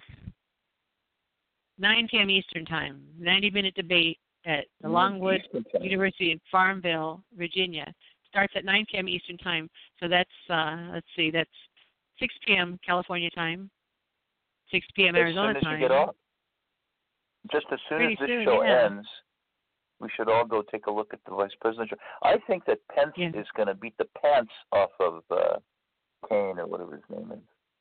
nine p.m. Eastern Time, ninety-minute debate at the Longwood Eastern time. University in Farmville, Virginia. Starts at nine p.m. Eastern Time. So that's, uh, let's see, that's six p.m. California time, six p.m. Arizona as soon as time. you get off. Just as soon Pretty as this soon, show yeah. ends, we should all go take a look at the vice presidential. I think that Pence Yeah. is going to beat the pants off of uh, Kane or whatever his name is.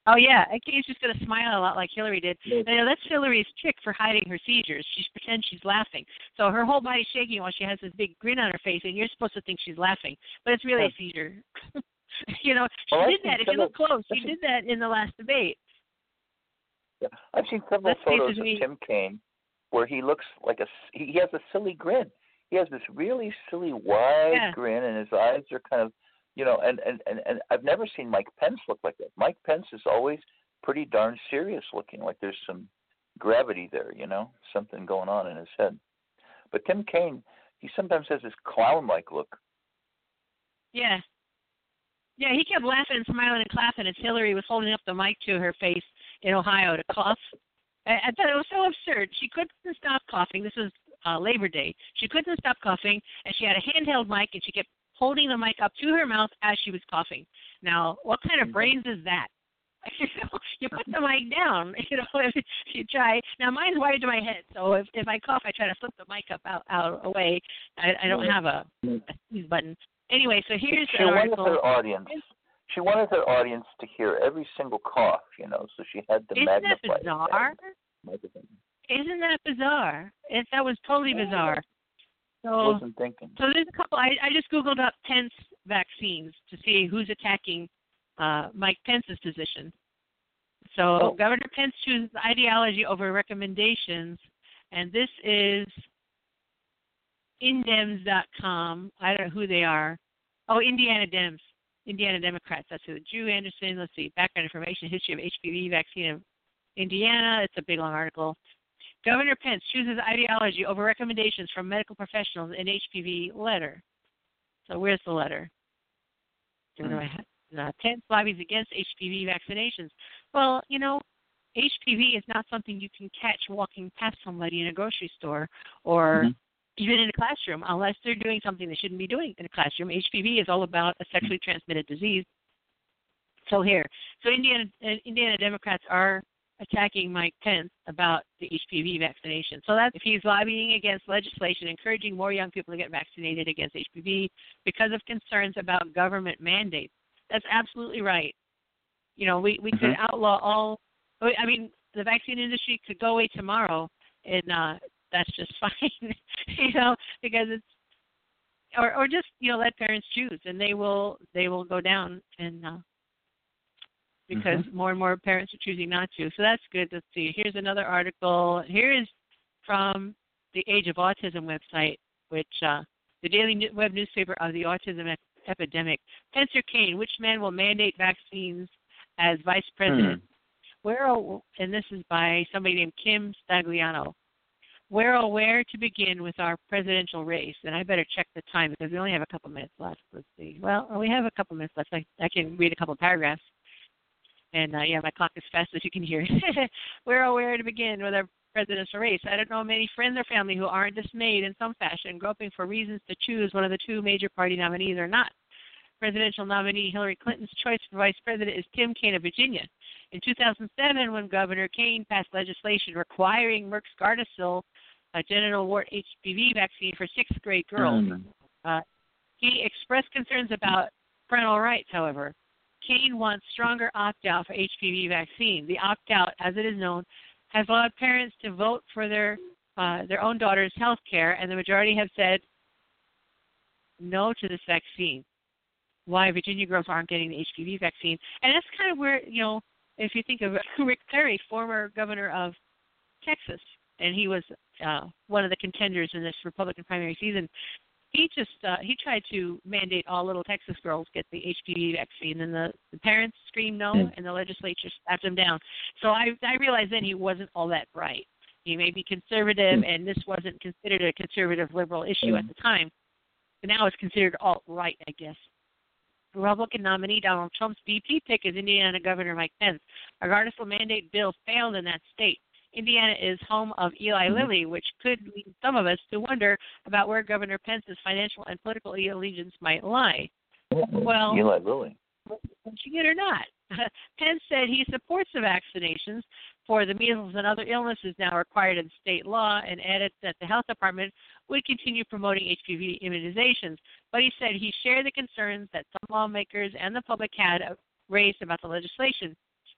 Oh, yeah. Kane's just going to smile a lot like Hillary did. And, you know, that's Hillary's trick for hiding her seizures. She pretends she's laughing. So her whole body's shaking while she has this big grin on her face, and you're supposed to think she's laughing. But it's really a seizure. you know, she well, did that. If you look close, she did that in the last debate. Yeah. I've seen several That's photos of me. Tim Kaine where he looks like a, he has a silly grin. He has this really silly wide yeah. grin, and his eyes are kind of, you know, and, and, and, and I've never seen Mike Pence look like that. Mike Pence is always pretty darn serious looking, like there's some gravity there, you know, something going on in his head. But Tim Kaine, he sometimes has this clown-like look. Yeah. Yeah, he kept laughing and smiling and clapping as Hillary was holding up the mic to her face in Ohio to cough. I, I thought it was so absurd. She couldn't stop coughing. This was uh, Labor Day. She couldn't stop coughing, and she had a handheld mic, and she kept holding the mic up to her mouth as she was coughing. Now, what kind of brains is that? You know, you put the mic down. You know, if you try. Now, mine's wired to my head, so if, if I cough, I try to flip the mic up out, out away. I, I don't have a, a sneeze button. Anyway, so here's she an wanted article. her audience. She wanted her audience to hear every single cough, you know, so she had to Isn't magnify that bizarre? it. Isn't that bizarre? It, that was totally bizarre. So, I wasn't thinking. So there's a couple. I, I just Googled up Pence vaccines to see who's attacking uh, Mike Pence's position. So oh. Governor Pence chooses ideology over recommendations, and this is Indems dot com. I don't know who they are. Oh, Indiana Dems. Indiana Democrats. That's who. Drew Anderson. Let's see. Background information, history of H P V vaccine of Indiana. It's a big, long article. Governor Pence chooses ideology over recommendations from medical professionals in H P V letter. So where's the letter? Mm. Uh, Pence lobbies against H P V vaccinations. Well, you know, H P V is not something you can catch walking past somebody in a grocery store or mm-hmm. even in a classroom, unless they're doing something they shouldn't be doing in a classroom. H P V is all about a sexually transmitted disease. So here, so Indiana, uh, Indiana Democrats are attacking Mike Pence about the H P V vaccination. So that's if he's lobbying against legislation encouraging more young people to get vaccinated against H P V because of concerns about government mandates. That's absolutely right. You know, we, we mm-hmm. could outlaw all, I mean, the vaccine industry could go away tomorrow, and uh, that's just fine, you know, because it's, or, or just, you know, let parents choose, and they will, they will go down, and uh, because mm-hmm. more and more parents are choosing not to. So that's good. Let's see. Here's another article. Here is from the Age of Autism website, which uh, the daily web newspaper of the autism ep- epidemic. Pence or Kaine, which man will mandate vaccines as vice president? Hmm. Where, and this is by somebody named Kim Stagliano. Where or where to begin with our presidential race? And I better check the time because we only have a couple minutes left. Let's see. Well, we have a couple minutes left. I, I can read a couple paragraphs. And, uh, yeah, my clock is fast, as you can hear. Where or where to begin with our presidential race? I don't know many friends or family who aren't dismayed in some fashion, groping for reasons to choose one of the two major party nominees or not. Presidential nominee Hillary Clinton's choice for vice president is Tim Kaine of Virginia. In two thousand seven, when Governor Kaine passed legislation requiring Merck's Gardasil, a genital wart H P V vaccine for sixth grade girls, mm. uh, he expressed concerns about parental rights, however. Kaine wants stronger opt-out for H P V vaccine. The opt-out, as it is known, has allowed parents to vote for their uh, their own daughter's health care, and the majority have said no to this vaccine. Why Virginia girls aren't getting the H P V vaccine. And that's kind of where, you know, if you think of Rick Perry, former governor of Texas, and he was uh, one of the contenders in this Republican primary season, he just uh, he tried to mandate all little Texas girls get the H P V vaccine, and the, the parents screamed no, mm. and the legislature slapped him down. So I I realized then he wasn't all that bright. He may be conservative, mm. and this wasn't considered a conservative liberal issue mm. at the time, but now it's considered alt-right, I guess. Republican nominee Donald Trump's V P pick is Indiana Governor Mike Pence. A Gardasil mandate bill failed in that state. Indiana is home of Eli Lilly, which could lead some of us to wonder about where Governor Pence's financial and political allegiance might lie. Well, Eli Lilly. Michigan or not. Pence said he supports the vaccinations for the measles and other illnesses now required in state law, and added that the health department would continue promoting H P V immunizations. But he said he shared the concerns that some lawmakers and the public had raised about the legislation.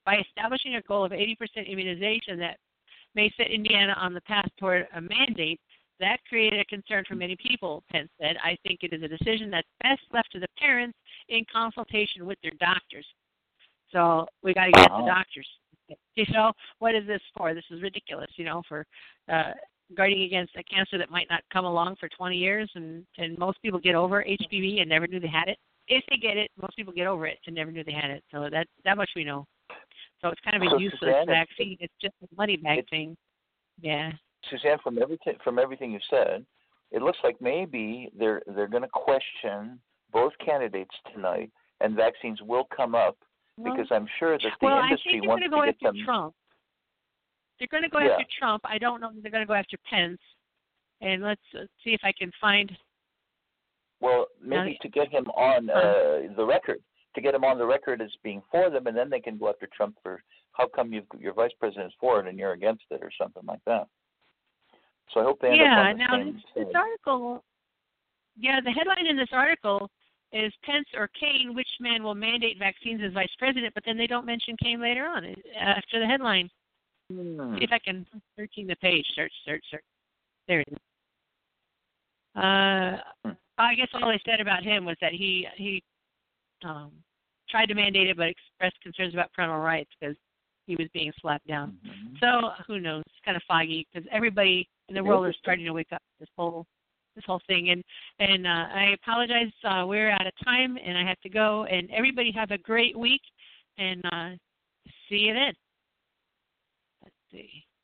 By establishing a goal of eighty percent immunization that may set Indiana on the path toward a mandate, that created a concern for many people, Pence said. I think it is a decision that's best left to the parents in consultation with their doctors. So we got to get wow. the doctors. You know, what is this for? This is ridiculous, you know, for uh, guarding against a cancer that might not come along for twenty years, and, and most people get over H P V and never knew they had it. If they get it, most people get over it and never knew they had it. So that that much we know. So it's kind of a so useless Suzanne, vaccine. It's just a money bag thing. Yeah. Suzanne, from everything from everything you said, it looks like maybe they're they're going to question both candidates tonight, and vaccines will come up well, because I'm sure that the well, industry wants to go get after them. Trump. They're going to go yeah. after Trump. I don't know if they're going to go after Pence. And let's uh, see if I can find. Well, maybe uh, to get him on uh, the record. To get him on the record as being for them, and then they can go after Trump for how come you've, your vice president is for it and you're against it or something like that. So I hope they end yeah, up on the now same this, stage. this article, yeah, the headline in this article is Pence or Kaine, which man will mandate vaccines as vice president, but then they don't mention Kaine later on after the headline. Hmm. See if I can, searching the page, search, search, search. There it is. Uh, hmm. I guess all I said about him was that he, he, um, tried to mandate it, but expressed concerns about parental rights because he was being slapped down. Mm-hmm. So who knows? It's kind of foggy because everybody in the world is starting to wake up to this whole this whole thing. And and uh, I apologize. Uh, we're out of time, and I have to go. And everybody have a great week, and uh, see you then. Let's see.